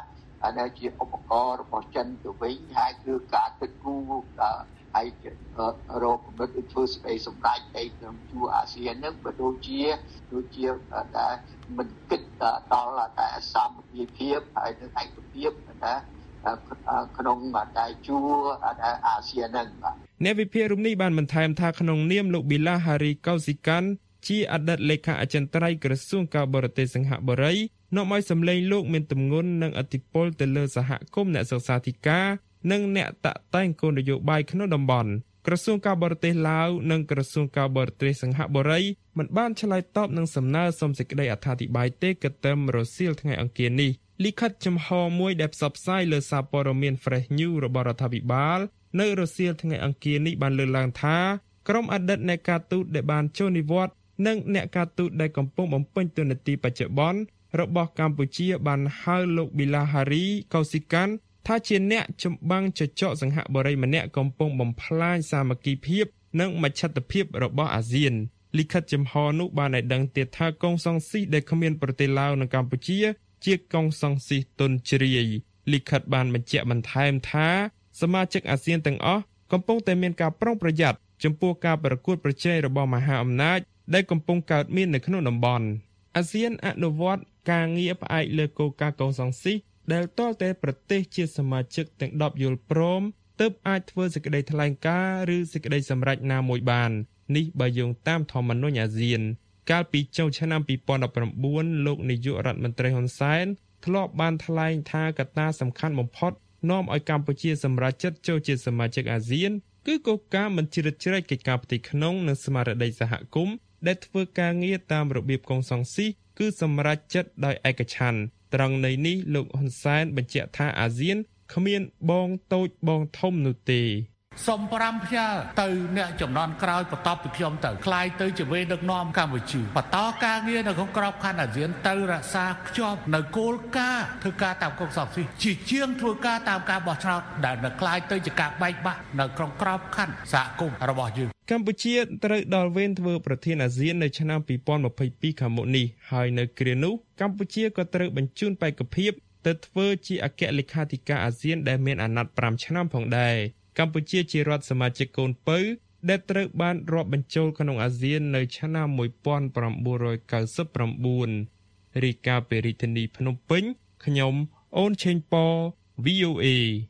អានេះជាឧបករណ៍របស់ចិនទៅវិញហើយគឺការគិតគូរហើយរកកម្រិតធ្វើសេចក្តីសម្រេចអីក្នុងជួរអាស៊ានហ្នឹងក៏ដូចជាដូចជាតែមិនគិតដល់តែសាមគ្គីភាពហើយនឹងឯកភាពណាក្នុងតែជួរអាស៊ានហ្នឹងបាទអ្នកវិភាគរំនេះបានបន្ថែមថាក្នុងនាមលោកប៊ីឡាហារីកោស៊ីកាន់ជាអតីតលេខាអចិន្ត្រៃយ៍ក្រសួងការបរទេសសិង្ហបុរីនាំឲ្យសម្លេងលោកមានទម្ងន់និងឥទ្ធិពលទៅលើសហគមន៍អ្នកសិក្សាធិការនិងអ្នកតាក់តែងគោលនយោបាយក្នុងតំបន់ក្រសួងការបរទេសឡាវនិងក្រសួងការបរទេសសិង្ហបុរីមិនបានឆ្លើយតបនឹងសំណើសុំសេចក្តីអត្ថាធិប្បាយទេគិតត្រឹមរសៀលថ្ងៃអង្គារនេះលិខិតចំហមួយដែលផ្សព្វផ្សាយលើសារព័ត៌មាន Fresh News របស់រដ្ឋាភិបាលនៅរសៀលថ្ងៃអង្គារនេះបានលើកឡើងថាក្រុមអតីតអ្នកការទូតដែលបានចូលនិវត្តន៍និងអ្នកការទូតដែលកំពុងបំពេញតួនាទីបច្ចុប្បន្នរបស់កម្ពុជាបានហៅលោកប៊ីឡាហារីកោស៊ីកាន់ថាជាអ្នកចម្បាំងចចកសង្ហបុរីម្នាក់កំពុងបំផ្លាញសាមគ្គីភាពនិងមជ្ឈត្តភាពរបស់អាស៊ានលិខិតចំហនោះបានឲ្យដឹងទៀតថាកុងសង្ស៊ីដែលគ្មានប្រទេសឡាវនិងកម្ពុជាជាកុងសង្ស៊ីទុនជ្រាយលិខិតបានបញ្ជាក់បន្ថែមថាសមាជិកអាស៊ានទាំងអស់កំពុងតែមានការប្រុងប្រយ័ត្នចំពោះការប្រកួតប្រជែងរបស់មហាអំណាចដែលកំពុងកើតមាននៅក្នុងតំបន់អាស៊ានអនុវត្តការងារផ្អែកលើគោលការណ៍កុងសង្ស៊ីដែលទាល់តែប្រទេសជាសមាជិកទាំងដប់យល់ព្រមទើបអាចធ្វើសេចក្តីថ្លែងការណ៍ឬសេចក្តីសម្រេចណាមួយបាននេះបើយោងតាមធម្មនុញ្ញអាស៊ានកាលពីចុងឆ្នាំពីរពាន់ដប់ប្រាំបួនលោកនាយករដ្ឋមន្ត្រីហ៊ុនសែនធ្លាប់បានថ្លែងថាកត្តាសំខាន់បំផុតនាំឲ្យកម្ពុជាសម្រេចចិត្តចូលជាសមាជិកអាស៊ានគឺគោលការណ៍មិនជ្រៀតជ្រែកកិច្ចការផ្ទៃក្នុងនិងស្មារតីសហគមន៍ដែលធ្វើការងារតាមរបៀបកុងសង្ស៊ីគឺសម្រេចចិត្តដោយឯកច្ឆន្ទត្រង់ន័យនេះលោកហ៊ុនសែនបញ្ជាក់ថាអាស៊ានគ្មានបងតូចបងធំនោះទេសូមប្រាំផ្ញើទៅអ្នកចំនួនក្រោយបន្ទាប់ពីខ្ញុំទៅខ្លាយទៅជាវេដឹកនាំកម្ពុជាបន្តការងារនៅក្នុងក្របខ័ណ្ឌអាស៊ានទៅរក្សាភ្ជាប់នៅគោលការណ៍ធ្វើការតាមកុងសង្ស៊ីជាជាងធ្វើការតាមការបោះឆ្នោតដែលនៅខ្លាយទៅជាការបែកបាក់នៅក្នុងក្របខ័ណ្ឌសហគមន៍របស់យើងកម្ពុជាត្រូវដល់វេនធ្វើប្រធានអាស៊ាននៅឆ្នាំពីរពាន់ម្ភៃពីរខាងមុខនេះហើយនៅគ្រានោះកម្ពុជាក៏ត្រូវបញ្ជូនបេក្ខភាពទៅធ្វើជាអគ្គលេខាធិការអាស៊ានដែលមានអាណត្តិប្រាំឆ្នាំផងដែរកម្ពុជាជារដ្ឋសមាជិកកូនពៅដែលត្រូវបានរាប់បញ្ចូលក្នុងអាស៊ាននៅឆ្នាំmột nghìn chín trăm chín mươi chínរាយការណ៍ពីរាជធានីភ្នំពេញខ្ញុំអូនឆេងប៉ វី អូ เอ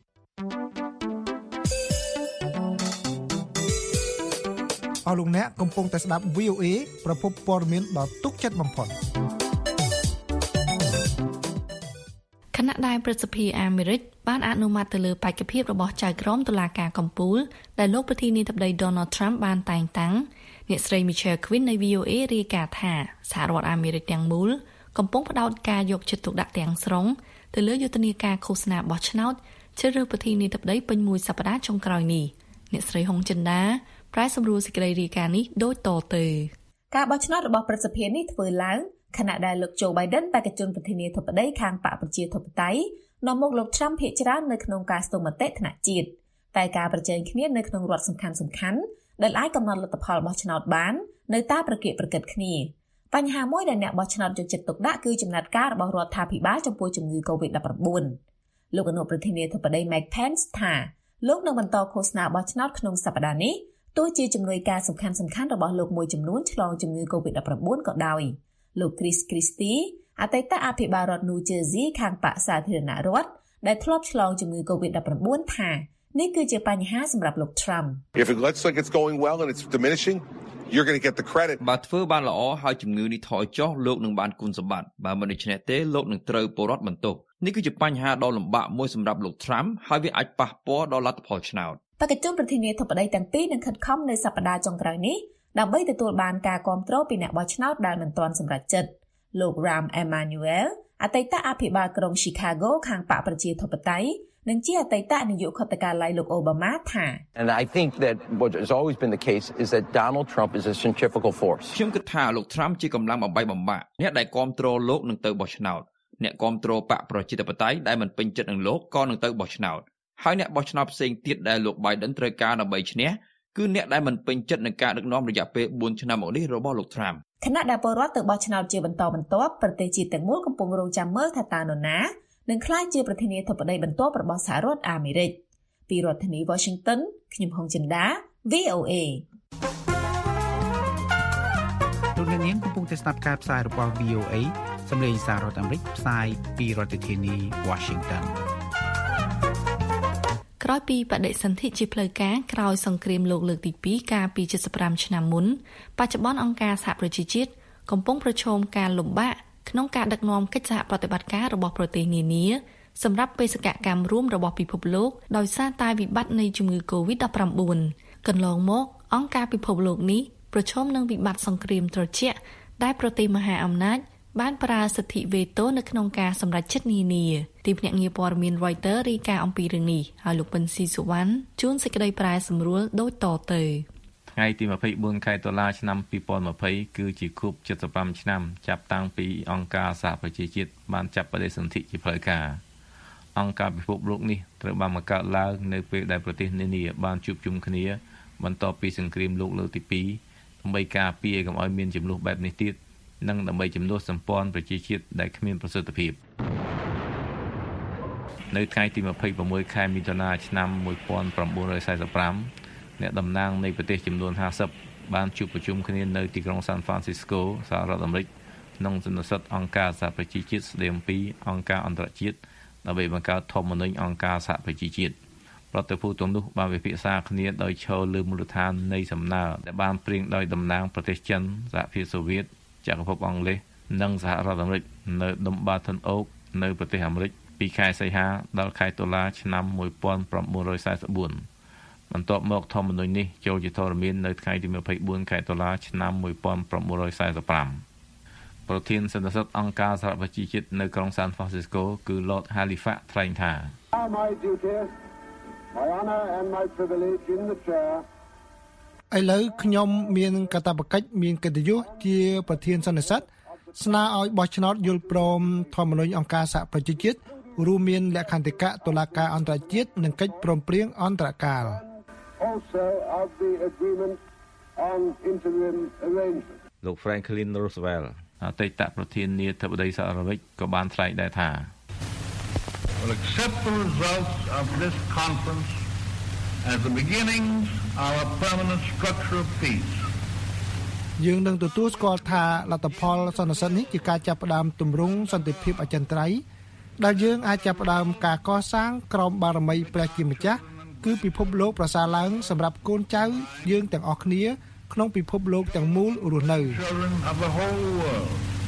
អស់លោកអ្នកកំពុងតែស្ដាប់ វី អូ เอ ប្រភពព័ត៌មានដ៏ទុកចិត្តបំផុតគណៈដែលប្រសិទ្ធិអាមេរិកបានអនុម័តទៅលើបេក្ខភាពរបស់ចៅក្រមតុលាការកំពូលដែលលោកប្រធានាធិបតី Donald Trump បានតែងតាំងអ្នកស្រី Michelle Quinn នៃ វី អូ เอ រាយការណ៍ថាសហរដ្ឋអាមេរិកទាំងមូលកំពុងផ្ដោតការយកចិត្តទុកដាក់ទាំងស្រុងទៅលើយុទ្ធនាការឃោសនាបោះឆ្នោតជ្រើសរើសប្រធានាធិបតីពេញមួយសប្តាហ៍ចុងក្រោយនេះអ្នកស្រីហុងចិន្តាប្រែសម្រួលសេចក្តីរាយការណ៍នេះដូចតទៅការបោះឆ្នោតរបស់ប្រសិទ្ធិនេះធ្វើឡើងខណៈដែលលោក Joe Biden បេក្ខជនប្រធានាធិបតីខាងបកប្រជាធិបតេយ្យនាំមុខលោក Trump ភាគច្រើននៅក្នុងការស្ទង់មតិថ្នាក់ជាតិតែការប្រជែងគ្នានៅក្នុងរដ្ឋសំខាន់សំខាន់ដែលអាចកំណត់លទ្ធផលបោះឆ្នោតបាននៅតែប្រកៀកប្រកិតគ្នាបញ្ហាមួយដែលអ្នកបោះឆ្នោតយកចិត្តទុកដាក់គឺចំណាត់ការរបស់រដ្ឋាភិបាលចំពោះជំងឺ កូវីដ ដប់ប្រាំបួន លោកអនុប្រធានាធិបតី Mike Pence ថាលោកនឹងបន្តឃោសនាបោះឆ្នោតក្នុងសប្តាហ៍នេះទោះជាជំនួយការសំខាន់សំខាន់របស់លោកមួយចំនួនឆ្លងជំងឺ កូវីដ ដប់ប្រាំបួន ក៏ដោយលោក Chris Christie អតីតអភិបាលរដ្ឋ New Jersey ខាងបកសាធារណរដ្ឋដែលធ្លាប់ឆ្លងជំងឺ កូវីដ ដប់ប្រាំបួន ថានេះគឺជាបញ្ហាសម្រាប់លោក Trump If it looks like it's going well and it's diminishing you're going to get the credit បើធ្វើបានល្អហើយជំងឺនេះថយចុះលោកនឹងបានគុណសម្បត្តិបើមិនដូច្នេះទេលោកនឹងត្រូវពលរដ្ឋបន្ទោសនេះគឺជាបញ្ហាដ៏លំបាកមួយសម្រាប់លោក Trump ហើយវាអាចប៉ះពាល់ដល់លទ្ធផលឆ្នោតបេក្ខជនប្រធានាធិបតីទាំងពីរនឹងខិតខំនៅសប្តាហ៍ចុងក្រោយនេះដើម្បីទទួលបានការគាំទ្រពីអ្នកបោះឆ្នោតដែលមិនទាន់សម្រេចចិត្តលោក Rahm Emanuel អតីតអភិបាលក្រុង Chicago ខាងបកប្រជាធិបតេយ្យនិងជាអតីតនាយកខុទ្ទកាល័យលោក Obama ថា And I think that what has always been the case is that Donald Trump is a centrifugal force ខ្ញុំគិតថាលោក Trump ជាកម្លាំងបំបីបំបាក់អ្នកដែលគាំទ្រលោកនឹងទៅបោះឆ្នោតអ្នកគាំទ្របកប្រជាធិបតេយ្យដែលមិនពេញចិត្តនឹងលោកក៏នឹងទៅបោះឆ្នោតហើយអ្នកបោះឆ្នោតផ្សេងទៀតដែលលោក Biden ត្រូវការដើម្បីឈ្នះគឺអ្នកដែលមិនពេញចិត្តនឹងការដឹកនាំរយៈពេលបួនឆ្នាំមកនេះរបស់លោក Trump ខណៈដែលពលរដ្ឋទៅបោះឆ្នោតជាបន្តបន្ទាប់ប្រទេសជាតិទាំងមូលកំពុងរងចាំមើលថាតើនរណានឹងក្លាយជាប្រធានាធិបតីបន្ទាប់របស់សហរដ្ឋអាមេរិកពីរដ្ឋធានី Washington ខ្ញុំហុងចិន្តា វី អូ เอលោកអ្នកនាងកំពុងតែស្ដាប់ការផ្សាយរបស់ វី អូ เอ សម្លេងសាររដ្ឋអាមេរិកផ្សាយពីរដ្ឋធានី Washington ក្រោយពីបដិសន្ធិជាផ្លូវការក្រោយសង្គ្រាមលោកលើកទីពីរកាលពីเจ็ดสิบห้าឆ្នាំមុនបច្ចុប្បន្នអង្គការសហប្រជាជាតិកំពុងប្រឈមការលំបាកក្នុងការដឹកនាំកិច្ចសហប្រតិបត្តិការរបស់ប្រទេសនានាសម្រាប់បេសកកម្មរួមរបស់ពិភពលោកដោយសារតែវិបត្តិនៃជំងឺ កូវីដ -ដប់ប្រាំបួន កន្លងមកអង្គការពិភពលោកនេះប្រឈមនឹងវិបត្តិសង្គ្រាមត្រជាក់ដែលប្រទេសមហាអំណាចបានប្រើសិទ្ធិវេតូនៅក្នុងការសម្រេចចិត្តនានាទីភ្នាក់ងារព័ត៌មាន Reuters រាយការណ៍អំពីរឿងនេះហើយលោកប៊ិនស៊ីសុវណ្ណជួនសេចក្តីប្រែសម្រួលដូចតទៅថ្ងៃទីยี่สิบสี่ខែតុលាឆ្នាំยี่สิบยี่สิบគឺជាខួបเจ็ดสิบห้าឆ្នាំចាប់តាំងពីអង្គការសហប្រជាជាតិបានចាប់បដិសន្ធិជាផ្លូវការអង្គការពិភពលោកនេះត្រូវបានបង្កើតឡើងនៅពេលដែលប្រទេសនានាបានជួបជុំគ្នាបន្ទាប់ពីសង្គ្រាមលោកលើកទីពីរដើម្បីការពារកុំឲ្យមានចំនួនបែបនេះទៀតនិងដើម្បីជំនួសសម្ព័ន្ធប្រជាជាតិដែលគ្មានប្រសិទ្ធភាពនៅថ្ងៃទីยี่สิบหกខែមិថុនាឆ្នាំnineteen forty-fiveអ្នកតំណាងនៃប្រទេសចំនួនห้าสิบបានជួបប្រជុំគ្នានៅទីក្រុង San Francisco សហរដ្ឋអាមេរិកក្នុងសន្និសីទអង្គការសហប្រជាជាតិស្តីអំពីអង្គការអន្តរជាតិដើម្បីបង្កើតធម្មនុញ្ញអង្គការសហប្រជាជាតិប្រតិភូទាំងនោះបានវិភាសាគ្នាដោយឈរលើមូលដ្ឋាននៃសំណើដែលបានព្រៀងដោយតំណាងប្រទេសចិនសហភាពសូវៀតចក្រភពអង់គ្លេសនិងសហរដ្ឋអាមេរិកនៅដុំ Baton Rouge នៅប្រទេសអាមេរិកពីខែសីហាដល់ខែតុលាឆ្នាំnineteen forty-fourបន្ទាប់មកធម្មនុញ្ញនេះចូលជាធរមាននៅថ្ងៃទីยี่สิบสี่ខែតុលាឆ្នាំnineteen forty-fiveប្រធានសន្និសីទអង្គការសហប្រជាជាតិនៅក្រុង San Francisco គឺ Lord Halifax ថ្លែងថា My duty, my honor and my privilege in the chair ឥឡូវខ្ញុំមានកាតព្វកិច្ចមានកិត្តិយសជាប្រធានសន្និសីទស្នើឲ្យបោះឆ្នោតយល់ព្រមធម្មនុញ្ញអង្គការសហប្រជាជាតិរួមមានលក្ខន្តិកៈតុលាការអន្តរជាតិនិងកិច្ចព្រមព្រៀងអន្តរកាល also of the agreement on interim arrangement លោក Franklin Roosevelt អតីតប្រធានាធិបតីសហរដ្ឋអាមេរិកក៏បានថ្លែងដែរថា Will accept the results of this conference as the beginnings of a permanent structure of peace យើងនឹងទទួលស្គាល់ថាលទ្ធផលសន្និសីទនេះជាការចាប់ផ្ដើមទម្រង់សន្តិភាពអចិន្ត្រៃយ៍ដែលយើងអាចចាប់ផ្ដើមការកសាងក្រមបារមីព្រះជាម្ចាស់គឺពិភពលោកប្រសើរឡើងសម្រាប់កូនចៅយើងទាំងអស់គ្នាក្នុងពិភពលោកទាំងមូលរស់នៅ Children of the whole world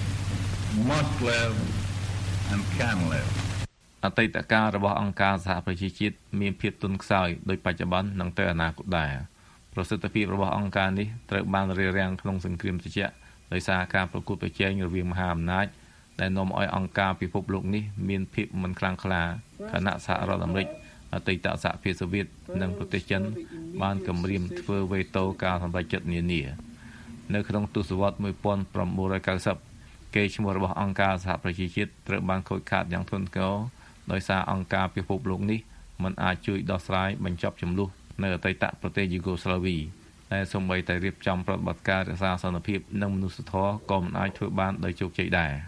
must live and can live អតីតកាលរបស់អង្គការសហប្រជាជាតិមានភាពទន់ខ្សោយដោយបច្ចុប្បន្ននិងទៅអនាគតដែរប្រសិទ្ធភាពរបស់អង្គការនេះត្រូវបានរារាំងក្នុងសង្គ្រាមត្រជាក់ដោយសារការប្រកួតប្រជែងរវាងមហាអំណាចដែលនាំឲ្យអង្គការពិភពលោកនេះមានភាពមិនខ្លាំងក្លាខណៈសហរដ្ឋអាមេរិកអតីតសហភាពសូវៀតនិងប្រទេសចិនបានគម្រាមធ្វើវេតូការសម្រេចចិត្តនានានៅក្នុងទសវត្សរ៍nineteen ninetyកេរ្តិ៍ឈ្មោះរបស់អង្គការសហប្រជាជាតិត្រូវបានខូចខាតយ៉ាងធ្ងន់ធ្ងរដោយសារអង្គការពិភពលោកនេះមិនអាចជួយដោះស្រាយបញ្ចប់ជម្លោះនៅអតីតប្រទេសយូហ្គោស្លាវីតែសូម្បីតែរៀបចំប្រតិបត្តិការរក្សាសន្តិភាពនិងមនុស្សធម៌ក៏មិនអាចធ្វើបានដោយជោគជ័យដែរ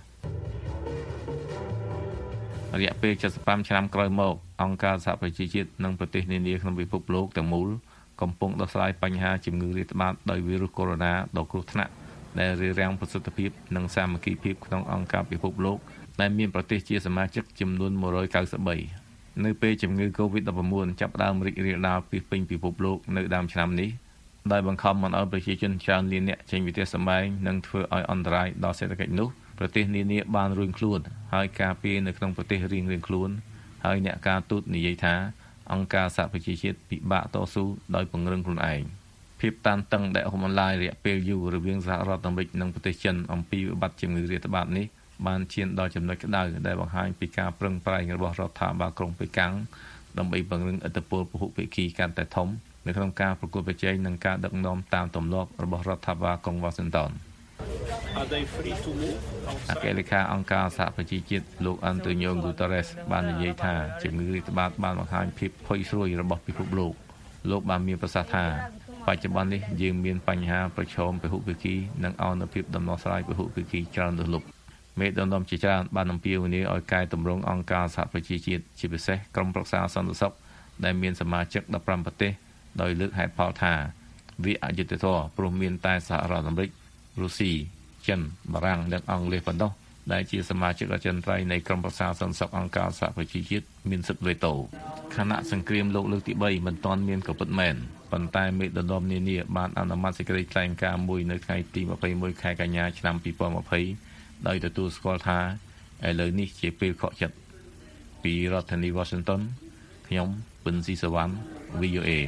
រយៈពេលseventy-fiveឆ្នាំក្រោយមកអង្គការសហប្រជាជាតិនិងប្រទេសនានាក្នុងពិភពលោកទាំងមូលកំពុងដោះស្រាយបញ្ហាជំងឺរាតត្បាតដោយវីរុសកូវីដ ដ៏គ្រោះថ្នាក់ដែលរារាំងប្រសិទ្ធភាពនិងសាមគ្គីភាពក្នុងអង្គការពិភពលោកដែលមានប្រទេសជាសមាជិកចំនួនone hundred ninety-threeនៅពេលជំងឺ កូវីដ nineteen ចាប់ផ្ដើមរីករាលដាលពីពេញពិភពលោកនៅដើមឆ្នាំនេះដោយបង្ខំមិនឲ្យប្រជាជនច្រើនលានអ្នកចេញវិទេសសម្បែងនិងធ្វើឲ្យអន្តរាយដល់សេដ្ឋកិច្ចនោះប្រទេសនានាបានរួញខ្លួនហើយការពារនៅក្នុងប្រទេសរៀងៗខ្លួនហើយអ្នកការទូតនិយាយថាអង្គការសហប្រជាជាតិពិបាកតស៊ូដោយពង្រឹងខ្លួនឯងភាពតានតឹងដែលអូសបន្លាយរយៈពេលយូររវាងសហរដ្ឋអាមេរិកនិងប្រទេសចិនអំពីវិបត្តិជំងឺរាតត្បាតនេះបានឈានដល់ចំណុចក្តៅដែលបង្ហាញពីការប្រឹងប្រែងរបស់រដ្ឋាភិបាលក្រុងប៉េកាំងដើម្បីពង្រឹងឥទ្ធិពលពហុភាគីកាន់តែធំនៅក្នុងការប្រកួតប្រជែងនិងការដឹកនាំតាមទម្លាប់របស់រដ្ឋាភិបាលក្រុង Washington Are they free to move? អគ្គលេខាអង្គការសហប្រជាជាតិលោក Antonio Guterres បាននិយាយថាជំងឺរាតត្បាតបានបង្ហាញភាពផុយស្រួយរបស់ពិភពលោកលោកបានមានប្រសាសន៍ថាបច្ចុប្បន្ននេះយើងមានបញ្ហាប្រឈមពហុភាគីនិងអនុភាពដំណោះស្រាយពហុភាគីច្រើនលើសលប់មេដឹកនាំជាច្រើនបានអំពាវនាវឲ្យកែតម្រង់អង្គការសហប្រជាជាតិជាពិសេសក្រុមប្រឹក្សាសន្តិសុខដែលមានសមាជិកដប់ប្រាំប្រទេសដោយលើកហេតុផលថាវាអយុត្តិធម៌ព្រោះមានតែសហរដ្ឋអាមេរិករុស្ស៊ីចិនបារាំងនិងអង់គ្លេសប៉ុណ្ណោះដែលជាសមាជិកអចិន្ត្រៃយ៍នៃក្រុមប្រឹក្សាសន្តិសុខអង្គការសហប្រជាជាតិមានសិទ្ធិវេតូខណៈសង្គ្រាមលោកលើកទីបីមិនទាន់មានក៏ពិតមែនប៉ុន្តែមេដឹកនាំនានាបានអនុម័តសេចក្តីថ្លែងការណ៍មួយនៅថ្ងៃទីម្ភៃមួយខែកញ្ញាឆ្នាំពីរពាន់ម្ភៃដោយទទួលស្គាល់ថាឥឡូវនេះជាពេលខកចិត្តពីរដ្ឋធានី Washington ខ្ញុំពឹនស៊ីសវណ្ណ វី អូ เอ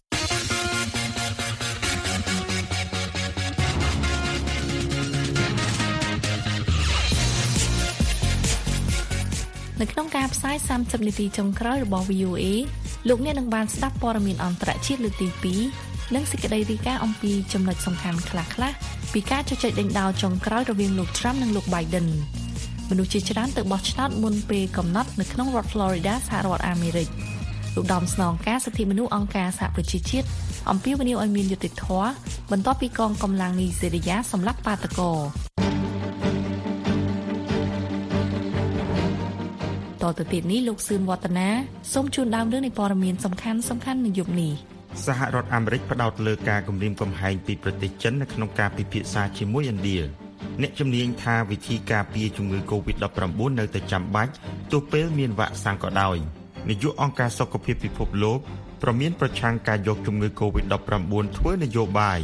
នៅក្នុងការផ្សាយសាមសិបនាទីចុងក្រោយរបស់ វី អូ เอ លោកអ្នកនឹងបានស្ដាប់ព័ត៌មានអន្តរជាតិលើកទីពីរនិងសេចក្តីរាយការណ៍អំពីចំណុចសំខាន់ខ្លះៗពីការជជែកដេញដោលចុងក្រោយរវាងលោក Trump និងលោក Biden មនុស្សជាច្រើនទៅបោះឆ្នោតមុនពេលកំណត់នៅក្នុងរដ្ឋ Florida សហរដ្ឋអាមេរិកលោកដំស្នងការសិទ្ធិមនុស្សអង្គការសហប្រជាជាតិអំពាវនាវឲ្យមានយុត្តិធម៌បន្ទាប់ពីកងកម្លាំងនីហ្សេរីយ៉ាសម្លាប់បាតកោតទៅទៀតនេះលោកសឿនវឌ្ឍនាសូមជូនដើមរឿងនៃព័ត៌មានសំខាន់សំខាន់នៅយប់នេះសហរដ្ឋអាមេរិកផ្ដោតលើការគំរាមកំហែងពីប្រទេសចិននៅក្នុងការពិភាក្សាជាមួយឥណ្ឌាអ្នកជំនាញថាវិធីការពារជំងឺ កូវីដ ដប់ប្រាំបួន នៅតែចាំបាច់ទោះពេលមានវ៉ាក់សាំងក៏ដោយនាយកអង្គការសុខភាពពិភពលោកប្រមានប្រឆាំងការយកជំងឺ កូវីដ ដប់ប្រាំបួន ធ្វើនយោបាយ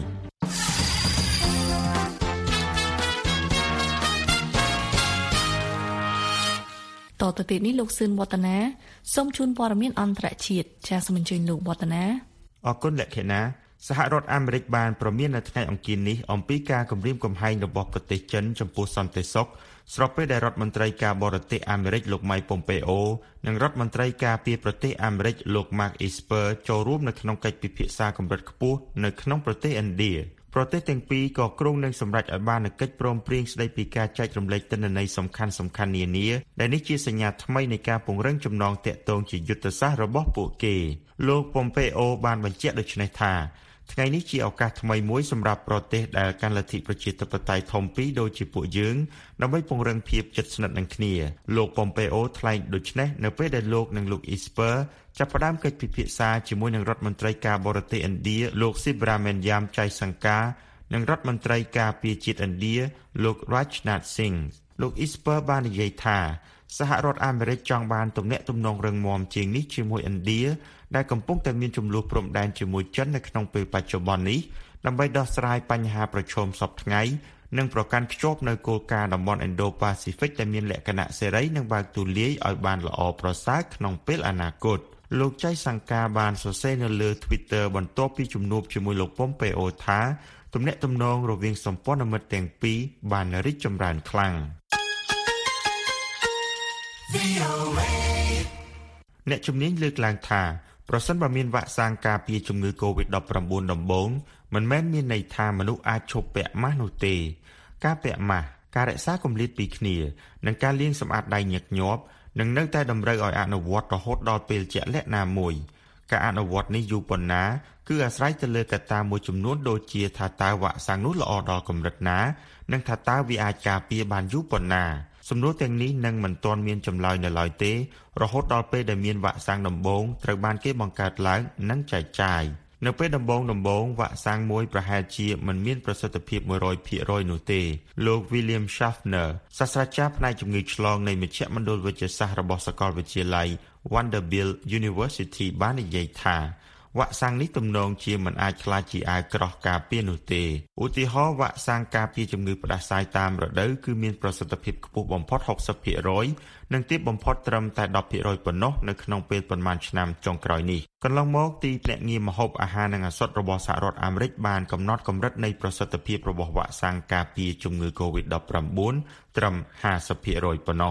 តទៅទៀតនេះលោកសឿនវឌ្ឍនាសូមជូនព័ត៌មានអន្តរជាតិចាសសូមអញ្ជើញលោកវឌ្ឍនាអរគុណលក្ខណៈសហរដ្ឋអាមេរិកបានប្រមាននៅថ្ងៃអង្គារនេះអំពីការគំរាមកំហែងរបស់ប្រទេសចិនចំពោះសន្តិសុខស្របពេលដែលរដ្ឋមន្ត្រីការបរទេសអាមេរិកលោក Mike Pompeo និងរដ្ឋមន្ត្រីការពារប្រទេសអាមេរិកលោក Mark Esper ចូលរួមនៅក្នុងកិច្ចពិភាក្សាកម្រិតខ្ពស់នៅក្នុងប្រទេសឥណ្ឌាប្រទេសទាំងពីរក៏គ្រោងនឹងសម្រេចឲ្យបាននូវកិច្ចព្រមព្រៀងស្តីពីការចែករំលែកទិន្នន័យសំខាន់ៗនានាដែលនេះជាសញ្ញាថ្មីនៃការពង្រឹងចំណងទាក់ទងជាយុទ្ធសាស្ត្ររបស់ពួកគេលោក Pompeo បានបញ្ជាក់ដូចនេះថាថ្ងៃនេះជាឱកាសថ្មីមួយសម្រាប់ប្រទេសដែលកាន់លទ្ធិប្រជាធិបតេយ្យធំពីរដូចជាពួកយើងដើម្បីពង្រឹងភាពជិតស្និទ្ធនឹងគ្នាលោក Pompeo ថ្លែងដូចនេះនៅពេលដែលលោកនិងលោក Esper ចាប់ផ្ដើមកិច្ចពិភាក្សាជាមួយនឹងរដ្ឋមន្ត្រីការបរទេសឥណ្ឌាលោក Subrahmanyam Jaishankar និងរដ្ឋមន្ត្រីការពារជាតិឥណ្ឌាលោក Rajnath Singh លោក Esper បាននិយាយថាសហរដ្ឋអាមេរិកចង់បានទំនាក់ទំនងរឹងមាំជាងនេះជាមួយឥណ្ឌាដែលកំពុងតែមានចំនួនព្រំដែនជាមួយចិននៅក្នុងពេលបច្ចុប្បន្ននេះដើម្បីដោះស្រាយបញ្ហាប្រឈមសពថ្ងៃនិងប្រកាន់ខ្ជាប់នូវគោលការណ៍តំបន់ Indo-Pacific ដែលមានលក្ខណៈសេរីនិងបើកទូលាយឲ្យបានល្អប្រសើរក្នុងពេលអនាគតលោកចៃសង្ការបានសរសេរនៅលើ Twitter បន្ទាប់ពីជំនួបជាមួយលោក Pompeo ថាទំនាក់ទំនងរវាងសម្ព័ន្ធមិត្តទាំងពីរបានរីកចម្រើនខ្លាំងអ្នកជំនាញលើកឡើងថាប្រសិនបើមានវ៉ាក់សាំងការពារជំងឺ កូវីដ ដប់ប្រាំបួន ដំបូងមិនមែនមានន័យថាមនុស្សអាចឈប់ពាក់ម៉ាស់នោះទេការពាក់ម៉ាស់ការរក្សាគម្លាតពីគ្នានិងការលាងសម្អាតដៃញឹកញាប់នឹងនៅតែតម្រូវឲ្យអនុវត្តរហូតដល់ពេលជាក់លាក់ណាមួយការអនុវត្តនេះយូរប៉ុណ្ណាគឺអាស្រ័យទៅលើកត្តាមួយចំនួនដូចជាថាតើវ៉ាក់សាំងនោះល្អដល់កម្រិតណានិងថាតើវាអាចការពារបានយូរប៉ុណ្ណាសំណួរទាំងនេះនឹងមិនទាន់មានចម្លើយនៅឡើយទេរហូតដល់ពេលដែលមានវ៉ាក់សាំងដំបូងត្រូវបានគេបង្កើតឡើងនិងចែកចាយនៅពេលដំបូងដំបូងវ៉ាក់សាំងមួយប្រហែលជាមិនមានប្រសិទ្ធភាព មួយរយភាគរយ នោះទេលោក William Schaffner សាស្ត្រាចារ្យផ្នែកជំងឺឆ្លងនៃមជ្ឈមណ្ឌលវិទ្យាសាស្ត្ររបស់សាកលវិទ្យាល័យ Vanderbilt University បាននិយាយថាវ៉ាក់សាំងនេះទំនងជាមិនអាចក្លាយជាអាវក្រោះការពារនោះទេឧទាហរណ៍វ៉ាក់សាំងការពារជំងឺផ្ដាសាយតាមរដូវគឺមានប្រសិទ្ធភាពខ្ពស់បំផុត ហុកសិបភាគរយ និងទាបបំផុតត្រឹមតែ ដប់ភាគរយ ប៉ុណ្ណោះនៅក្នុងពេលប៉ុន្មានឆ្នាំចុងក្រោយនេះកន្លងមកទីភ្នាក់ងារម្ហូបអាហារនិងឱសថរបស់សហរដ្ឋអាមេរិកបានកំណត់កម្រិតនៃប្រសិទ្ធភាពរបស់វ៉ាក់សាំងការពារជំងឺ កូវីដ ដប់ប្រាំបួន ត្រឹម ហាសិបភាគរយ ប៉ុណ្ណោះ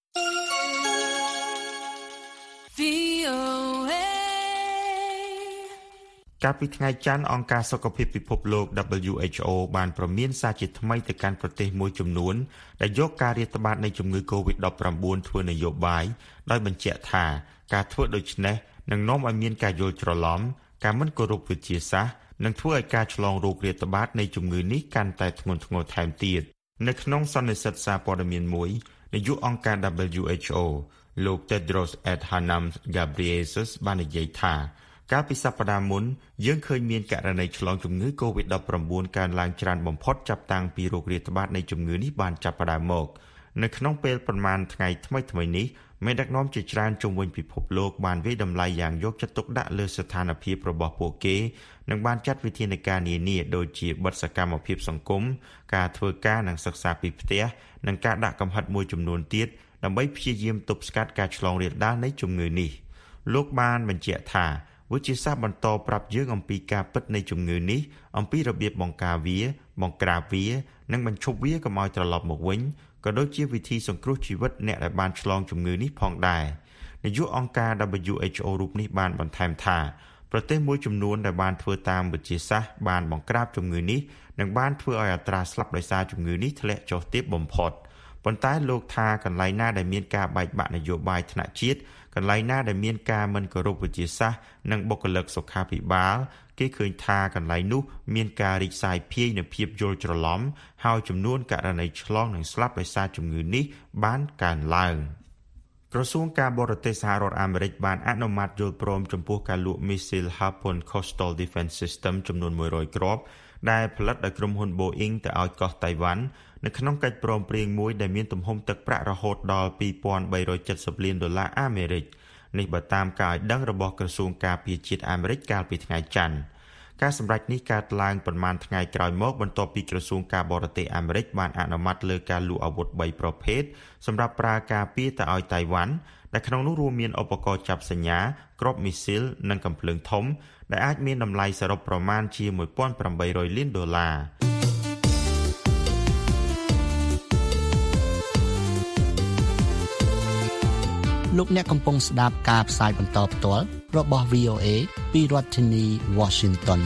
កាលពីថ្ងៃច័ន្ទអង្គការសុខភាពពិភពលោក ដប៊្លយូ អេច អូ បានប្រមានសារជាថ្មីទៅកាន់ប្រទេសមួយចំនួនដែលយកការរាតត្បាតនៃជំងឺ កូវីដ ដប់ប្រាំបួន ធ្វើនយោបាយដោយបញ្ជាក់ថាការធ្វើដូច្នេះនឹងនាំឲ្យមានការយល់ច្រឡំការមិនគោរពវិទ្យាសាស្ត្រនិងធ្វើឲ្យការឆ្លងរោគរាតត្បាតនៃជំងឺនេះកាន់តែធ្ងន់ធ្ងរថែមទៀតនៅក្នុងសន្និសីទសារព័ត៌មានមួយនាយកអង្គការ W H O លោក Tedros Adhanom Ghebreyesus បាននិយាយថាកាលពីសប្តាហ៍មុនយើងឃើញមានករណីឆ្លងជំងឺ កូវីដ ដប់ប្រាំបួន កើនឡើងច្រើនបំផុតចាប់តាំងពីโรគរាតត្បាតនៃជំងឺនេះបានចាប់ផ្ដើមមកនៅក្នុងពេលប្រមាណថ្ងៃថ្មីៗនេះមេដឹកនាំជាច្រើនជុំវិញពិភពលោកបានវិយតម្លៃយ៉ាងយកចិត្តទុកដាក់លើស្ថានភាពរបស់ពួកគេនិងបានចាត់វិធានការនានាដូចជាបិទសកម្មភាពសង្គមការធ្វើការនិងសិក្សាពីផ្ទះនិងការដាក់កំហិតមួយចំនួនទៀតដើម្បីព្យាយាមទប់ស្កាត់ការឆ្លងរាលដាលនៃជំងឺនេះលោកបានបញ្ជាក់ថាវិទ្យាសាស្ត្របន្តប្រាប់យើងអំពីការពិតនៃជំងឺនេះអំពីរបៀបបង្ការវាបង្ក្រាបវានិងបញ្ឈប់វាកុំឲ្យត្រឡប់មកវិញក៏ដូចជាវិធីសង្គ្រោះជីវិតអ្នកដែលបានឆ្លងជំងឺនេះផងដែរនាយកអង្គការ W H O រូបនេះបានបន្ថែមថាប្រទេសមួយចំនួនដែលបានធ្វើតាមវិទ្យាសាស្ត្របានបង្ក្រាបជំងឺនេះនិងបានធ្វើឲ្យអត្រាស្លាប់ដោយសារជំងឺនេះធ្លាក់ចុះទាបបំផុតប៉ុន្តែលោកថាកន្លែងណាដែលមានការបែកបាក់នយោបាយថ្នាក់ជាតិកន្លែងណាដែលមានការមិនគោរពវិទ្យាសាស្ត្រនិងបុគ្គលិកសុខាភិបាលគេឃើញថាកន្លែងនោះមានការរីកសាយភាយនៃភាពយល់ច្រឡំហើយចំនួនករណីឆ្លងនិងស្លាប់ដោយសារជំងឺនេះបានកើនឡើងក្រសួងការបរទេសសហរដ្ឋអាមេរិកបានអនុម័តយល់ព្រមចំពោះការលក់មីស៊ីល Harpoon Coastal Defense System ចំនួនមួយរយគ្រាប់ដែលផលិតដោយក្រុមហ៊ុន Boeing ទៅឲ្យកោះតៃវ៉ាន់នៅក្នុងកិច្ចព្រមព្រៀងមួយដែលមានទំហំទឹកប្រាក់រហូតដល់ពីរពាន់បីរយចិតសិបលានដុល្លារអាមេរិកនេះបើតាមការឲ្យដឹងរបស់ក្រសួងការពារជាតិអាមេរិកកាលពីថ្ងៃច័ន្ទការសម្រេចនេះកើតឡើងប្រមាណថ្ងៃក្រោយមកបន្ទាប់ពីក្រសួងការបរទេសអាមេរិកបានអនុម័តលើការលក់អាវុធបីប្រភេទសម្រាប់ប្រើការពារទៅឲ្យតៃវ៉ាន់ដែលក្នុងនោះរួមមានឧបករណ៍ចាប់សញ្ញាគ្រាប់មីស៊ីលនិងកាំភ្លើងធំដែលអាចមានតម្លៃសរុបប្រមាណជាមួយពាន់ប្រាំបីរយលានដុល្លារលោកអ្នកកំពុងស្ដាប់ការផ្សាយបន្តផ្ទាល់របស់ V O A ពីរដ្ឋធានី Washington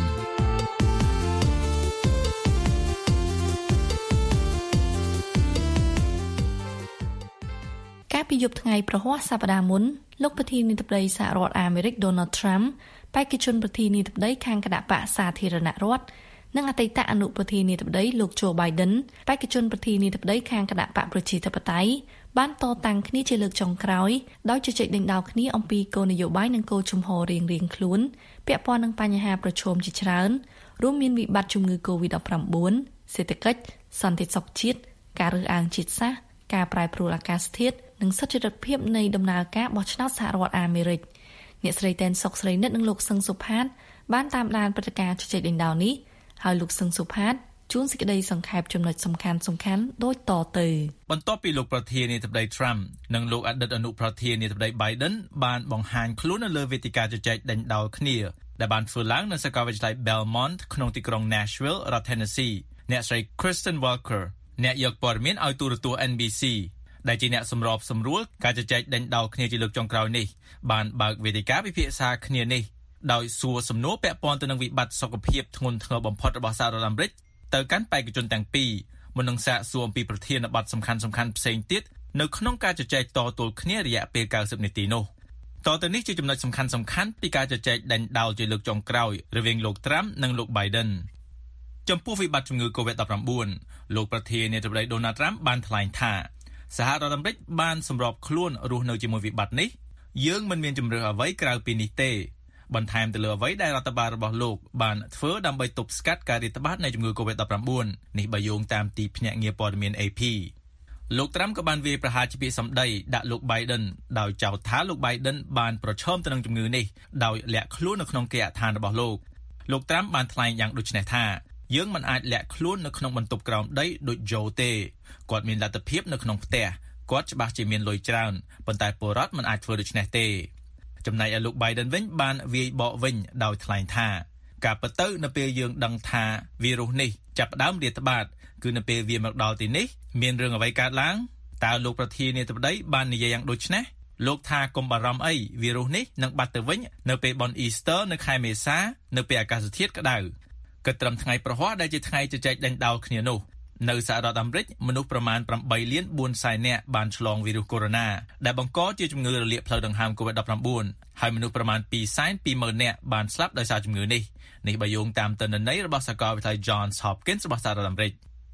កាលពីយប់ថ្ងៃប្រហ័សសប្តាហ៍មុនលោកប្រធានាធិបតីសហរដ្ឋអាមេរិក Donald Trump បេក្ខជនប្រធានាធិបតីខាងគណៈបកសាធារណរដ្ឋនិងអតីតអនុប្រធានាធិបតីលោក Joe Biden បេក្ខជនប្រធានាធិបតីខាងគណៈបកប្រជាធិបតេយ្យបានតតាំងគ្នាជាលើកចុងក្រោយដោយជជែកដេញដោលគ្នាអំពីគោលនយោបាយនិងគោលជំហររៀងៗខ្លួនពាក់ព័ន្ធនឹងបញ្ហាប្រឈមជាច្រើនរួមមានវិបត្តិជំងឺ កូវីដ ដប់ប្រាំបួន សេដ្ឋកិច្ចសន្តិសុខជាតិការរើសអើងជាតិសាសន៍ការប្រែប្រួលអាកាសធាតុនិងសុចរិតភាពនៃដំណើរការបោះឆ្នោតសហរដ្ឋអាមេរិកអ្នកស្រីតែនសុកស្រីនិតនិងលោកសឹងសុផាតបានតាមដានព្រឹត្តិការណ៍ជជែកដេញដោលនេះហើយលោកសឹងសុផាតជួនសេចក្តីសង្ខេបចំណុចសំខាន់សំខាន់ដូចតទៅបន្ទាប់ពីលោកប្រធានាធិបតី Trump និងលោកអតីតអនុប្រធានាធិបតី Biden បានបង្ហាញខ្លួននៅលើវេទិកាជជែកដេញដោលគ្នាដែលបានធ្វើឡើងនៅសាកលវិទ្យាល័យ Belmont ក្នុងទីក្រុង Nashville រដ្ឋ Tennessee អ្នកស្រី Kristen Welker អ្នកយកព័ត៌មានឲ្យទូរទស្សន៍ N B C ដែលជាអ្នកសម្របសម្រួលការជជែកដេញដោលគ្នាជាលើកចុងក្រោយនេះបានបើកវេទិកាពិភាក្សាគ្នានេះដោយសួរសំណួរពាក់ព័ន្ធទៅនឹងវិបត្តិសុខភាពធ្ងន់ធ្ងរបំផុតរបស់សហរដ្ឋអាមេរិកទៅកាន់បេក្ខជនទាំងពីរមុននឹងសាកសួរអំពីប្រធានបទសំខាន់ៗផ្សេងទៀតនៅក្នុងការជជែកតទល់គ្នារយៈពេលកៅសិបនាទីនោះតទៅនេះជាចំណុចសំខាន់ៗពីការជជែកដេញដោលជាលើកចុងក្រោយរវាងលោក Trump និងលោក Biden ចំពោះវិបត្តិជំងឺ កូវីដ ដប់ប្រាំបួន លោកប្រធានាធិបតី Donald Trump បានថ្លែងថាសហរដ្ឋអាមេរិកបានសម្របខ្លួនរស់នៅជាមួយវិបត្តិនេះយើងមិនមានជំរឿនអ្វីក្រៅពីនេះទេបន្ថែមទៅលើអ្វីដែលរដ្ឋបាលរបស់លោកបានធ្វើដើម្បីទប់ស្កាត់ការរាតត្បាតនៃជំងឺ កូវីដ ដប់ប្រាំបួន នេះបើយោងតាមទីភ្នាក់ងារព័ត៌មាន A P លោក Trump ក៏បានវាយប្រហារជាពាក្យសម្ដីដាក់លោក Biden ដោយចោទថាលោក Biden បានប្រឈមទៅនឹងជំងឺនេះដោយលាក់ខ្លួននៅក្នុងគេហដ្ឋានរបស់លោកលោក Trump បានថ្លែងយ៉ាងដូចនេះថាយើងមិនអាចលាក់ខ្លួននៅក្នុងបន្ទប់ក្រោមដីដូច Joe ទេគាត់មានលទ្ធភាពនៅក្នុងផ្ទះគាត់ច្បាស់ជាមានលុយច្រើនប៉ុន្តែពលរដ្ឋមិនអាចធ្វើដូច្នេះទេចំណែកឯលោក Biden វិញបានវាយបកវិញដោយថ្លែងថាការពិតទៅនៅពេលយើងដឹងថាវីរុសនេះចាប់ផ្ដើមរាតត្បាតគឺនៅពេលវាមកដល់ទីនេះមានរឿងអ្វីកើតឡើងតើលោកប្រធានាធិបតីបាននិយាយយ៉ាងដូចនេះលោកថាកុំបារម្ភអីវីរុសនេះនឹងបាត់ទៅវិញនៅពេលបុណ្យ Easter នៅខែមេសានៅពេលអាកាសធាតុក្តៅគិតត្រឹមថ្ងៃប្រហ័សដែលជាថ្ងៃជជែកដេញដោលគ្នានោះនៅសហរដ្ឋអាមេរិកមនុស្សប្រមាណប្រាំបីលានបួនសែននាក់បានឆ្លងវីរុសកូវីដ ដែលបង្កជាជំងឺរលាកផ្លូវដង្ហើម កូវីដ ដប់ប្រាំបួន ហើយមនុស្សប្រមាណពីរសែនពីរម៉ឺននាក់បានស្លាប់ដោយសារជំងឺនេះនេះបើយោងតាមទិន្នន័យរបស់សាកលវិទ្យាល័យ Johns Hopkins របស់សហរដ្ឋអាមេរិក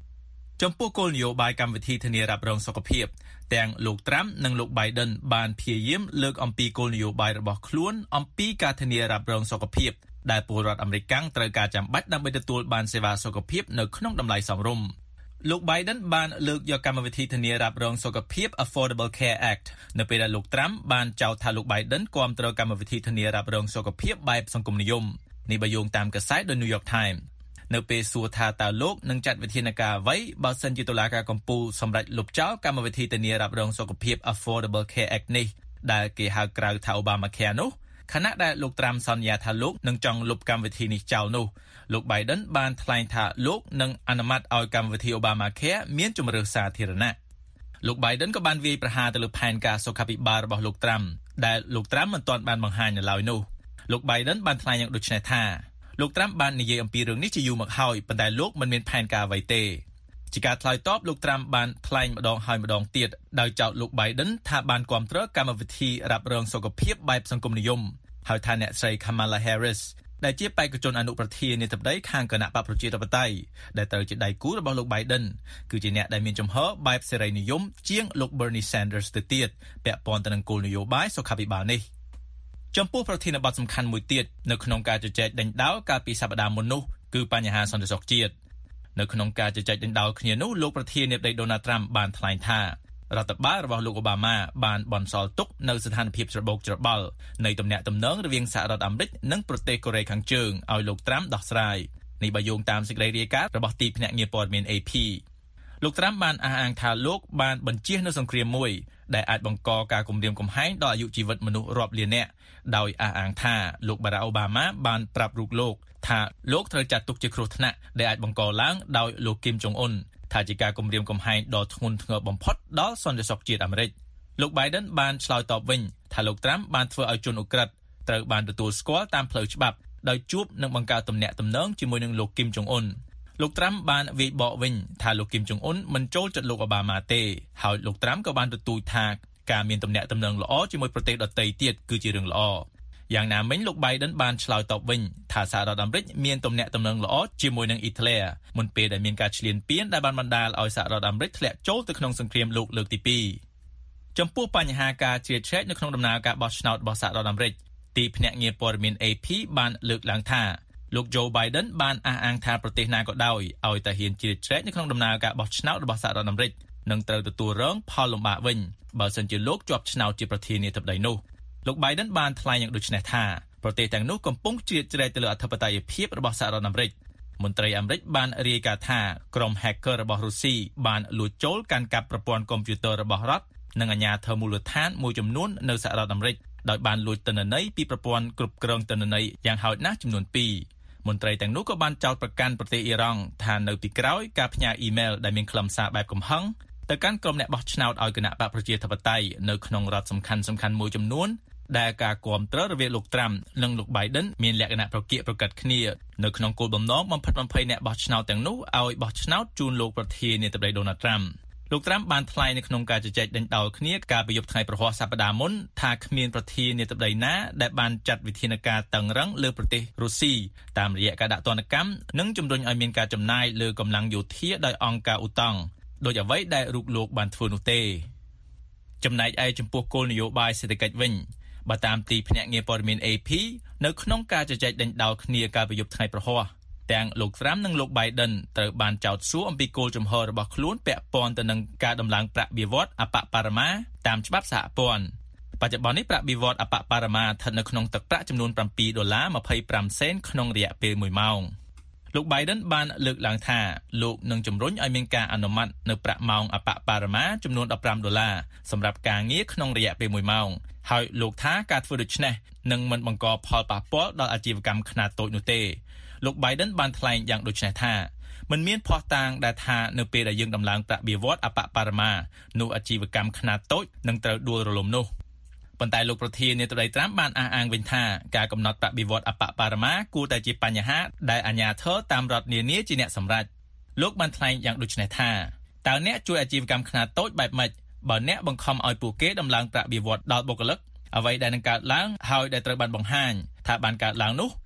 ចំពោះគោលនយោបាយកម្មវិធីធានារ៉ាប់រងសុខភាពទាំងលោកត្រាំនិងលោក Biden បានព្យាយាមលើកអំពីគោលនយោបាយរបស់ខ្លួនអំពីការធានារ៉ាប់រងសុខភាពដែលពលរដ្ឋអាមេរិកត្រូវការចាំបាច់ដើម្បីទទួលបានសេវាសុខភាពនៅក្នុងតម្លៃសមរម្យលោក Biden បានលើកយកកម្មវិធីធានារ៉ាប់រងសុខភាព Affordable Care Act នៅពេលដែលលោកត្រាំបានចោទថាលោក Biden គាំទ្រកម្មវិធីធានារ៉ាប់រងសុខភាពបែបសង្គមនិយមនេះបើយោងតាមកាសែត The New York Times នៅពេលសួរថាតើលោកនឹងចាត់វិធានការអ្វីបើសិនជាតុលាការកំពូលសម្រេចលុបចោលកម្មវិធីធានារ៉ាប់រងសុខភាព Affordable Care Act នេះដែលគេហៅក្រៅថា Obamacare នោះខណៈដែលលោកត្រាំសន្យាថាលោកនឹងចង់លុបកម្មវិធីនេះចោលនោះលោក Biden បានថ្លែងថាលោកនឹងអនុម័តឲ្យកម្មវិធី Obamacare មានជម្រើសសាធារណៈលោក Biden ក៏បានវាយប្រហារទៅលើផែនការសុខាភិបាលរបស់លោកត្រាំដែលលោកត្រាំមិនទាន់បានបង្ហាញនៅឡើយនោះលោក Biden បានថ្លែងយ៉ាងដូចនេះថាលោកត្រាំបាននិយាយអំពីរឿងនេះជាយូរមកហើយប៉ុន្តែលោកមិនមានផែនការអ្វីទេជាការឆ្លើយតបលោកត្រាំបានថ្លែងម្ដងហើយម្ដងទៀតដោយចោទលោក Biden ថាបានគាំទ្រកម្មវិធីរ៉ាប់រងសុខភាពបែបសង្គមនិយមហើយថាអ្នកស្រី Kamala Harris ដែលជាបេក្ខជនអនុប្រធានាធិបតីខាងគណៈបកប្រជាធិបតេយ្យដែលត្រូវជាដៃគូរបស់លោក Biden គឺជាអ្នកដែលមានជំហរបែបសេរីនិយមជាងលោក Bernie Sanders ទៅទៀតពាក់ព័ន្ធទៅនឹងគោលនយោបាយសុខាភិបាលនេះចំពោះប្រធានបទសំខាន់មួយទៀតនៅក្នុងការជជែកដេញដោលកាលពីសប្តាហ៍មុននោះគឺបញ្ហាសន្តិសុខជាតិនៅក្នុងការជជែកដេញដោលគ្នានោះលោកប្រធានាធិបតី Donald Trump បានថ្លែងថារដ្ឋបាលរបស់លោកអូបាម៉ាបានបន្សល់ទុកនៅស្ថានភាពច្របូកច្របល់នៃទំនាក់ទំនងរវាងសហរដ្ឋអាមេរិកនិងប្រទេសកូរ៉េខាងជើងឲ្យលោកត្រាំដោះស្រាយនេះបើយោងតាមសេចក្តីរាយការណ៍របស់ទីភ្នាក់ងារព័ត៌មាន A P លោកត្រាំបានអះអាងថាលោកបានបញ្ជៀសនៅសង្គ្រាមមួយដែលអាចបង្កការគំរាមកំហែងដល់អាយុជីវិតមនុស្សរាប់លាននាក់ដោយអះអាងថាលោកបារ៉ាក់អូបាម៉ាបានប្រាប់រូបលោកថាលោកត្រូវចាត់ទុកជាគ្រោះថ្នាក់ដែលអាចបង្កឡើងដោយលោកគីមចុងអ៊ុនថាជាការគំរាមកំហែងដ៏ធ្ងន់ធ្ងរបំផុតដល់សន្តិសុខជាតិអាមេរិកលោក Biden បានឆ្លើយតបវិញថាលោកត្រាំបានធ្វើឲ្យជនឧក្រិដ្ឋត្រូវបានទទួលស្គាល់តាមផ្លូវច្បាប់ដោយជួបនិងបង្កើតទំនាក់ទំនងជាមួយនឹងលោកគីមចុងអ៊ុនលោកត្រាំបានវាយបកវិញថាលោកគីមចុងអ៊ុនមិនចូលចិត្តលោកអូបាម៉ាទេហើយលោកត្រាំក៏បានទទូចថាការមានទំនាក់ទំនងល្អជាមួយប្រទេសដទៃទៀតគឺជារឿងល្អយ៉ាងណាមិញលោក Biden បានឆ្លើយតបវិញថាសហរដ្ឋអាមេរិកមានទំនាក់ទំនងល្អជាមួយនឹងអ៊ីតាលីមុនពេលដែលមានការឈ្លានពានដែលបានបណ្ដាលឲ្យសហរដ្ឋអាមេរិកធ្លាក់ចូលទៅក្នុងសង្គ្រាមលោកលើកទីពីរចំពោះបញ្ហាការជ្រៀតជ្រែកនៅក្នុងដំណើរការបោះឆ្នោតរបស់សហរដ្ឋអាមេរិកទីភ្នាក់ងារព័ត៌មាន A P បានលើកឡើងថាលោក Joe Biden បានអះអាងថាប្រទេសណាក៏ដោយឲ្យតែហ៊ានជ្រៀតជ្រែកនៅក្នុងដំណើរការបោះឆ្នោតរបស់សហរដ្ឋអាមេរិកនឹងត្រូវទទួលរងផលលំបាកវិញបើសិនជាលោកជាប់ឆ្នោតជាប្រធានាធិបតីនោះលោក Biden បានថ្លែងយ៉ាងដូចនេះថាប្រទេសទាំងនោះកំពុងជ្រៀតជ្រែកទៅលើអធិបតេយ្យភាពរបស់សហរដ្ឋអាមេរិកមន្ត្រីអាមេរិកបានរាយការណ៍ថាក្រុម hacker របស់រុស្ស៊ីបានលួចចូលកាន់កាប់ប្រព័ន្ធកុំព្យូទ័ររបស់រដ្ឋនិងអាជ្ញាធរមូលដ្ឋានមួយចំនួននៅសហរដ្ឋអាមេរិកដោយបានលួចទិន្នន័យពីប្រព័ន្ធគ្រប់គ្រងទិន្នន័យយ៉ាងហោចណាស់ចំនួនពីរមន្ត្រីទាំងនោះក៏បានចោទប្រកាន់ប្រទេសអ៊ីរ៉ង់ថានៅពីក្រោយការផ្ញើអ៊ីមែលដែលមានខ្លឹមសារបែបកំហឹងទៅកាន់ក្រុមអ្នកបោះឆ្នោតឲ្យគណៈបកប្រជាធិបតេយ្យនៅក្នុងរដ្ឋសំខាន់សំខាន់មួយចំនួនដែលការគាំទ្ររវាងលោកត្រាំនិងលោក Biden មានលក្ខណៈប្រកៀកប្រកិតគ្នានៅក្នុងគោលបំណងបំផិតបំភ័យអ្នកបោះឆ្នោតទាំងនោះឲ្យបោះឆ្នោតជូនលោកប្រធានាធិបតី Donald Trump លោកត្រាំបានថ្លែងនៅក្នុងការជជែកដេញដោលគ្នាកាលពីយប់ថ្ងៃប្រហ័សសប្តាហ៍មុនថាគ្មានប្រធានាធិបតីណាដែលបានចាត់វិធានការតឹងរ៉ឹងលើប្រទេសរុស្ស៊ីតាមរយៈការដាក់ទណ្ឌកម្មនិងជំរុញឲ្យមានការចំណាយលើកម្លាំងយោធាដោយអង្គការឧតង់ដោយអ្វីដែលរូបលោកបានធ្វើនោះទេចំណែកឯចំពោះគោលនយោបាយសេដ្ឋកិច្ចវិញបើតាមទីភ្នាក់ងារព័ត៌មាន A P នៅក្នុងការជជែកដេញដោលគ្នាកាលពីយប់ថ្ងៃប្រហ័សទាំងលោកត្រាំនិងលោក Biden ត្រូវបានចោទសួរអំពីគោលជំហររបស់ខ្លួនពាក់ព័ន្ធទៅនឹងការដំឡើងប្រាក់បៀវត្សអបបរមាតាមច្បាប់សហព័ន្ធបច្ចុប្បន្ននេះប្រាក់បៀវត្សអបបរមាស្ថិតនៅក្នុងទឹកប្រាក់ចំនួន7ដុល្លារ25សេនក្នុងរយៈពេលមួយម៉ោងលោក Biden បានលើកឡើងថាលោកនឹងជំរុញឲ្យមានការអនុម័តនៅប្រាក់ម៉ោងអបបរមាចំនួន15ដុល្លារសម្រាប់ការងារក្នុងរយៈពេលមួយម៉ោងហើយលោកថាការធ្វើដូច្នេះនឹងមិនបង្កផលប៉ះពាល់ដល់អាជីវកម្មខ្នាតតូចនោះទេលោក Biden បានថ្លែងយ៉ាងដូចនេះថាមិនមានភស្តុតាងដែលថានៅពេលដែលយើងដំឡើងប្រាក់បៀវត្សអបបរមានោះអាជីវកម្មខ្នាតតូចនឹងត្រូវដួលរលំនោះប៉ុន្តែលោកប្រធានាធិបតីត្រាំបានអះអាងវិញថាការកំណត់ប្រាក់បៀវត្សអបបរមាគួរតែជាបញ្ហាដែលអាជ្ញាធរតាមរដ្ឋនានាជាអ្នកសម្រេចលោកបានថ្លែងយ៉ាងដូចនេះថាតើអ្នកជួយអាជីវកម្មខ្នាតតូចបែបម៉េចបើអ្នកបង្ខំឲ្យពួកគេដំឡើងប្រាក់បៀវត្សដល់បុគ្គលិកអ្វីដែលនឹងកើតឡើងហើយដែលត្រូវបានបង្ហាញថាបានកើតឡើងនោះ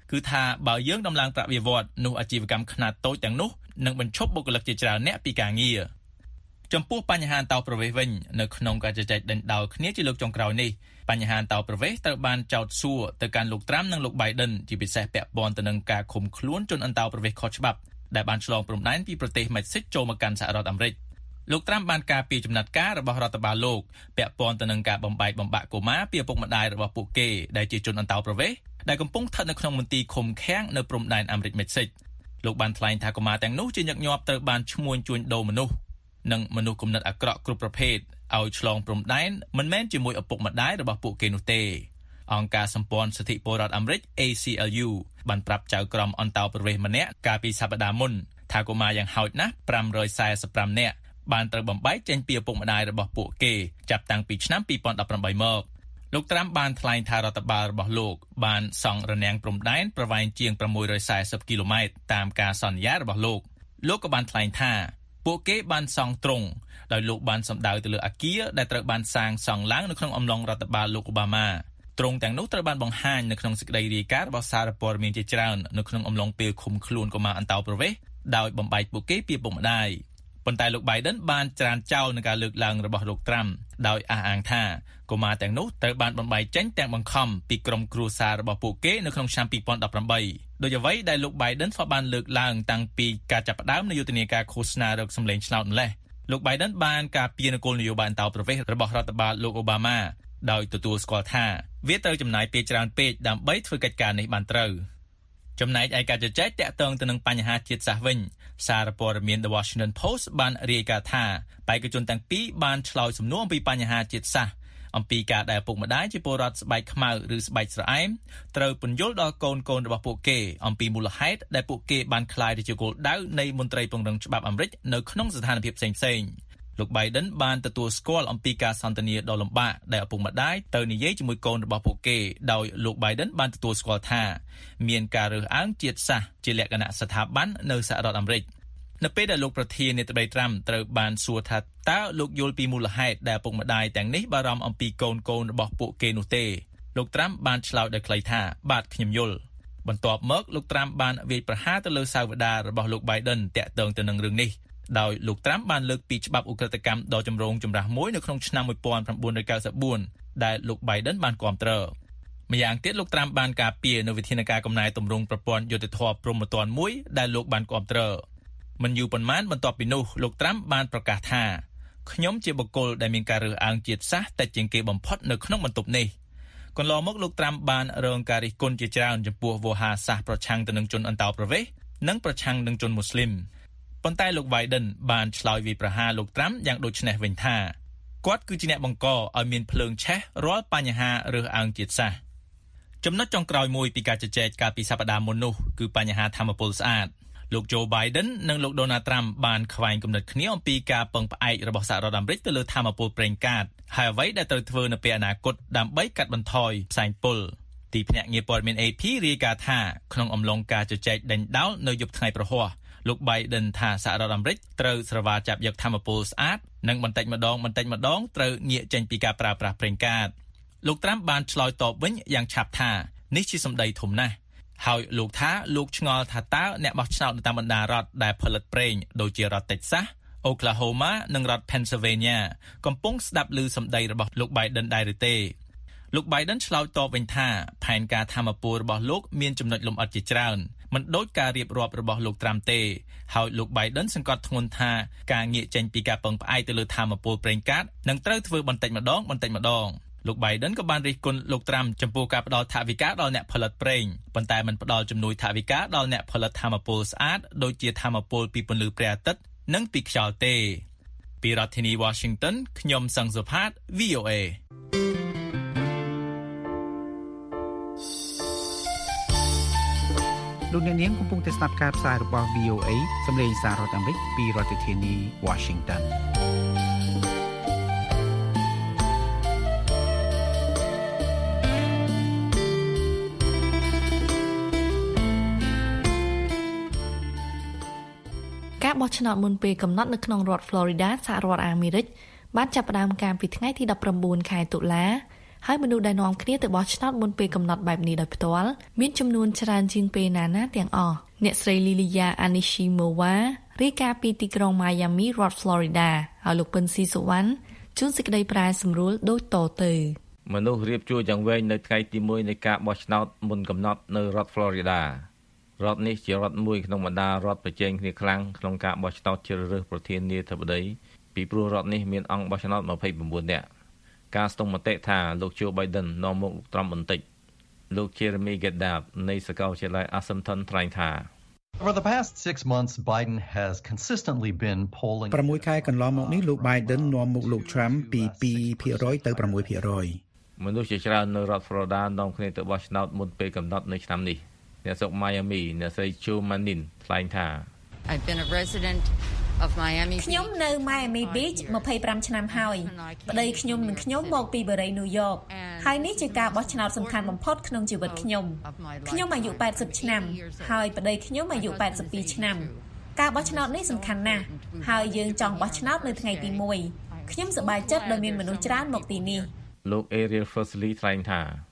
គឺថាបើយើងដំឡើងប្រាក់បៀវត្សនោះអាជីវកម្មខ្នាតតូចទាំងនោះនឹងបញ្ឈប់បុគ្គលិកជាច្រើនអ្នកពីការងារចំពោះបញ្ហាអន្តោប្រវេសន៍វិញនៅក្នុងការជជែកដេញដោលគ្នាជាលើកចុងក្រោយនេះបញ្ហាអន្តោប្រវេសន៍ត្រូវបានចោទសួរទៅកាន់លោកត្រាំនិងលោក Biden ជាពិសេសពាក់ព័ន្ធទៅនឹងការឃុំខ្លួនជនអន្តោប្រវេសន៍ខុសច្បាប់ដែលបានឆ្លងព្រំដែនពីប្រទេសមេក្សិកចូលមកកាន់សហរដ្ឋអាមេរិកលោកត្រាំបានការពីចំណាត់ការរបស់រដ្ឋបាលលោកពាក់ព័ន្ធទៅនឹងការបំបែកបំបាក់កុមារពីឪពុកម្ដាយរបស់ពួកគេដែលជាជនអន្តោប្រវេសន៍ដែលកំពុងស្ថិតនៅក្នុងមន្ទីរឃុំឃាំងនៅព្រំដែនអាមេរិកមេក្សិកលោកបានថ្លែងថាកុមារទាំងនោះជាញឹកញាប់ត្រូវបានឈ្មួញជួញដូរមនុស្សនិងមនុស្សគំនិតអាក្រក់គ្រប់ប្រភេទឲ្យឆ្លងព្រំដែនមិនមែនជាមួយឪពុកម្ដាយរបស់ពួកគេនោះទេអង្គការសម្ព័ន្ធសិទ្ធិពលរដ្ឋអាមេរិក A C L U បានប្រាប់ចៅក្រមអន្តោប្រវេសន៍ម្នាក់កាលពីសប្តាហ៍មុនថាកុមារយ៉ាងហោចណាស់five hundred forty-fiveនាក់បានត្រូវបំបែកចេញពីឪពុកម្ដាយរបស់ពួកគេចាប់តាំងពីឆ្នាំtwo thousand eighteenមកលោកត្រាំបានថ្លែងថារដ្ឋបាលរបស់លោកបានសង់រនាំងព្រំដែនប្រវែងជាងsix hundred fortyគីឡូម៉ែត្រតាមការសន្យារបស់លោកលោកក៏បានថ្លែងថាពួកគេបានសង់ទ្រង់ដោយលោកបានសម្ដៅទៅលើអគារដែលត្រូវបានសាងសង់ឡើងនៅក្នុងអំឡុងរដ្ឋបាលលោកអូបាម៉ាទ្រង់ទាំងនោះត្រូវបានបង្ហាញនៅក្នុងសេចក្តីរាយការណ៍របស់សារព័ត៌មានជាច្រើននៅក្នុងអំឡុងពេលឃុំខ្លួនកុមារអន្តោប្រវេសន៍ដោយបំបែកពួកគេពីឪពុកម្ដាយប៉ុន្តែលោក Biden បានច្រានចោលនឹងការលើកឡើងរបស់លោកត្រាំដោយអះអាងថាកុមារទាំងនោះត្រូវបានបំបែកចេញទាំងបង្ខំពីក្រុមគ្រួសាររបស់ពួកគេនៅក្នុងឆ្នាំtwo thousand eighteenដោយអ្វីដែលលោក Biden ធ្លាប់បានលើកឡើងតាំងពីការចាប់ផ្ដើមនៃយុទ្ធនាការឃោសនារកសម្លេងឆ្នោតម្លេះលោក Biden បានការពារនគោលនយោបាយអន្តោប្រវេសន៍របស់រដ្ឋបាលលោកអូបាម៉ាដោយទទួលស្គាល់ថាវាត្រូវចំណាយពេលច្រើនពេកដើម្បីធ្វើកិច្ចការនេះបានត្រូវចំណែកឯការជជែកតាក់ទងទៅនឹងបញ្ហាជាតិសាសន៍វិញសារព័ត៌មាន The Washington Post បានរាយការណ៍ថាបេក្ខជនទាំងពីរបានឆ្លើយសំណួរអំពីបញ្ហាជាតិសាសន៍អំពីការដែលពុកម្ដាយជាពលរដ្ឋស្បែកខ្មៅឬស្បែកស្រអែមត្រូវពន្យល់ដល់កូនកូនរបស់ពួកគេអំពីមូលហេតុដែលពួកគេបានក្លាយទៅជាគោលដៅនៃមន្ត្រីពង្រឹងច្បាប់អាមេរិកនៅក្នុងស្ថានភាពផ្សេងៗលោក Biden បានទទួលស្គាល់អំពីការសន្ទនាដ៏លំបាកដែលឪពុកម្ដាយទៅនិយាយជាមួយកូនរបស់ពួកគេដោយលោក Biden បានទទួលស្គាល់ថាមានការរើសអើងជាតិសាសន៍ជាលក្ខណៈស្ថាប័ននៅសហរដ្ឋអាមេរិកនៅពេលដែលលោកប្រធានាធិបតីត្រាំត្រូវបានសួរថាតើលោកយល់ពីមូលហេតុដែលឪពុកម្ដាយទាំងនេះបារម្ភអំពីកូនកូនរបស់ពួកគេនោះទេលោកត្រាំបានឆ្លើយដោយខ្លីថាបាទខ្ញុំយល់បន្ទាប់មកលោកត្រាំបានវាយប្រហារទៅលើសាវតារបស់លោក Biden តាក់ទងទៅនឹងរឿងនេះដោយលោកត្រាំបានលើកពីច្បាប់ឧក្រិដ្ឋកម្មដ៏ចម្រូងចម្រាសមួយនៅក្នុងឆ្នាំnineteen ninety-fourដែលលោក Biden បានគាំទ្រម្យ៉ាងទៀតលោកត្រាំបានការពារនៅវិធានការកំណែទម្រង់ប្រព័ន្ធយុត្តិធម៌ព្រហ្មទណ្ឌមួយដែលលោកបានគាំទ្រមិនយូរប៉ុន្មានបន្ទាប់ពីនោះលោកត្រាំបានប្រកាសថាខ្ញុំជាបុគ្គលដែលមានការរើសអើងជាតិសាសន៍តែជាងគេបំផុតនៅក្នុងបន្ទប់នេះកន្លងមកលោកត្រាំបានរងការរិះគន់ជាច្រើនចំពោះវោហារសាស្ត្រប្រឆាំងទៅនឹងជនអន្តោប្រវេសន៍និងប្រឆាំងនឹងជនមូស្លីមប៉ុន្តែលោក Biden បានឆ្លើយវាយប្រហារលោកត្រាំយ៉ាងដូចនេះវិញថាគាត់គឺជាអ្នកបង្កឲ្យមានភ្លើងឆេះរាល់បញ្ហារើសអើងជាតិសាសន៍ចំណុចចុងក្រោយមួយពីការជជែកកាលពីសប្តាហ៍មុននោះគឺបញ្ហាធម្មពលស្អាតលោក Joe Biden និងលោក Donald Trump បានខ្វែងគំនិតគ្នាអំពីការពឹងផ្អែករបស់សហរដ្ឋអាមេរិកទៅលើធម្មពលប្រេងកាតហើយអ្វីដែលត្រូវធ្វើនៅពេលអនាគតដើម្បីកាត់បន្ថយផ្សែងពុលទីភ្នាក់ងារព័ត៌មាន A P រាយការណ៍ថាក្នុងអំឡុងការជជែកដេញដោលនៅយប់ថ្ងៃប្រហ័សលោក Biden ថាសហរដ្ឋអាមេរិកត្រូវស្រវាចាប់យកធម្មពលស្អាតនិងបន្តិចម្ដងបន្តិចម្ដងត្រូវងាកចេញពីការប្រើប្រាស់ប្រេងកាតលោក Trump បានឆ្លើយតបវិញយ៉ាងឆាប់ថានេះជាសម្ដីធំណាស់ហើយលោកថាលោកឆ្ងល់ថាតើអ្នកបោះឆ្នោតនៅតាមបណ្ដារដ្ឋដែលផលិតប្រេងដូចជារដ្ឋ Texas, Oklahoma និងរដ្ឋ Pennsylvania កំពុងស្ដាប់ឮសម្ដីរបស់លោក Biden ដែរឬទេលោក Biden ឆ្លើយតបវិញថាផែនការធម្មពលរបស់លោកមានចំណុចលម្អិតជាច្រើនមិនដូចការរៀបរាប់របស់លោក Trump ទេហើយលោក Biden សង្កត់ធ្ងន់ថាការងាកចេញពីការពឹងផ្អែកទៅលើធម្មពលប្រេងកាតនឹងត្រូវធ្វើបន្តិចម្ដងបន្តិចម្ដងលោក Biden ក៏បានរិះគន់លោក Trump ចំពោះការផ្ដល់ថវិកាដល់អ្នកផលិតប្រេងប៉ុន្តែមិនផ្ដល់ជំនួយថវិកាដល់អ្នកផលិតថាមពលស្អាតដូចជាថាមពលពីពន្លឺព្រះអាទិត្យនិងពីខ្យល់ទេពីរដ្ឋធានី Washington ខ្ញុំសង្សុផាត V O A លោកអ្នកនាងកំពុងតែស្ដាប់ការផ្សាយរបស់ V O A សម្លេងសាររដ្ឋអាមេរិកពីរដ្ឋធានី Washington ការបោះឆ្នោតមុនពេលកំណត់នៅក្នុងរដ្ឋ Florida សហរដ្ឋអាមេរិកបានចាប់ផ្ដើមកាលពីថ្ងៃទីnineteenខែតុលាហើយមនុស្សដែលនាំគ្នាទៅបោះឆ្នោតមុនពេលកំណត់បែបនេះដោយផ្ទាល់មានចំនួនច្រើនជាងពេលណាណាទាំងអស់អ្នកស្រី Lilia Anishimova រាយការណ៍ពីទីក្រុង Miami រដ្ឋ Florida ហើយលោកពិនស៊ីសុវណ្ណជួនសេចក្តីប្រែសម្រួលដូចតទៅមនុស្សរៀបជួរយ៉ាងវែងនៅថ្ងៃទីមួយនៃការបោះឆ្នោតមុនកំណត់នៅរដ្ឋ Florida រដ្ឋនេះជារដ្ឋមួយក្នុងបណ្ដារដ្ឋប្រជែងគ្នាខ្លាំងក្នុងការបោះឆ្នោតជ្រើសរើសប្រធានាធិបតីពីព្រោះរដ្ឋនេះមានអង្គបោះឆ្នោតยี่สิบเก้าនាក់ការស្ទង់មតិថាលោក Joe Biden នាំមុខលោក Trump បន្តិចលោក Jeremy Gaddard នៃសាកលវិទ្យាល័យ Assumption ថ្លែងថា For the past six months Biden has consistently been polling ប្រាំមួយខែកន្លងមកនេះលោក Biden នាំមុខលោក Trump ពីtwo percent ទៅsix percent មនុស្សជាច្រើននៅរដ្ឋ Florida នាំគ្នាទៅបោះឆ្នោតមុនពេលកំណត់នៅឆ្នាំនេះអ្នកស្រុក Miami អ្នកស្រី Joe Manin ថ្លែងថា I've been a resident of Miami ខ្ញុំនៅ Miami Beach twenty-fiveឆ្នាំហើយប្តីខ្ញុំនិងខ្ញុំមកពីបូរី New York ហើយនេះជាការបោះឆ្នោតសំខាន់បំផុតក្នុងជីវិតខ្ញុំខ្ញុំអាយុeightyឆ្នាំហើយប្តីខ្ញុំអាយុeighty-twoឆ្នាំការបោះឆ្នោតនេះសំខាន់ណាស់ហើយយើងចង់បោះឆ្នោតនៅថ្ងៃទីoneខ្ញុំសប្បាយចិត្តដែលមានមនុស្សច្រើនមកទីនេះលោក Ariel Firsley ថ្លែងថា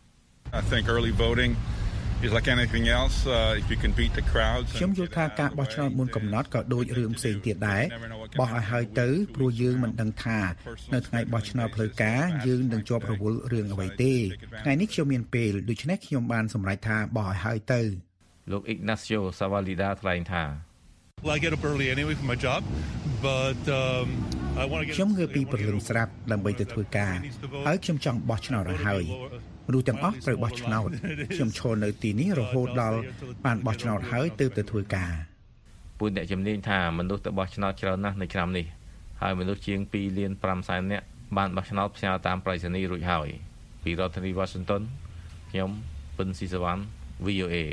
I think early voting is like anything else uh, if you can beat the crowds ខ្ញុំយល់ថាការបោះឆ្នោតមុនកំណត់ក៏ដូចរឿងផ្សេងទៀតដែរបោះឲ្យហើយទៅព្រោះយើងមិនដឹងថានៅថ្ងៃបោះឆ្នោតផ្លូវការយើងនឹងជាប់រវល់រឿងអ្វីទេថ្ងៃនេះខ្ញុំមានពេលដូច្នេះខ្ញុំបានសម្រេចថាបោះឲ្យហើយទៅលោក Ignacio Savalida ថ្លែងថា Well, I get up early anyway for my job but um I want to get ខ្ញុំងើបពីព្រលឹមស្រាប់ដើម្បីទៅធ្វើការហើយខ្ញុំចង់បោះឆ្នោតឲ្យហើយមនុស្សទាំងអស់ត្រូវបោះឆ្នោតខ្ញុំឈរនៅទីនេះរហូតដល់បានបោះឆ្នោតហើយទើបទៅធ្វើការពួកអ្នកជំនាញថាមនុស្សទៅបោះឆ្នោតច្រើនណាស់នៅឆ្នាំនេះហើយមនុស្សជាងtwoលានfiveសែននាក់បានបោះឆ្នោតផ្សាយតាមប្រៃសណីយ៍រួចហើយពីរដ្ឋធានី Washington ខ្ញុំពិនស៊ីសវណ្ណ V O A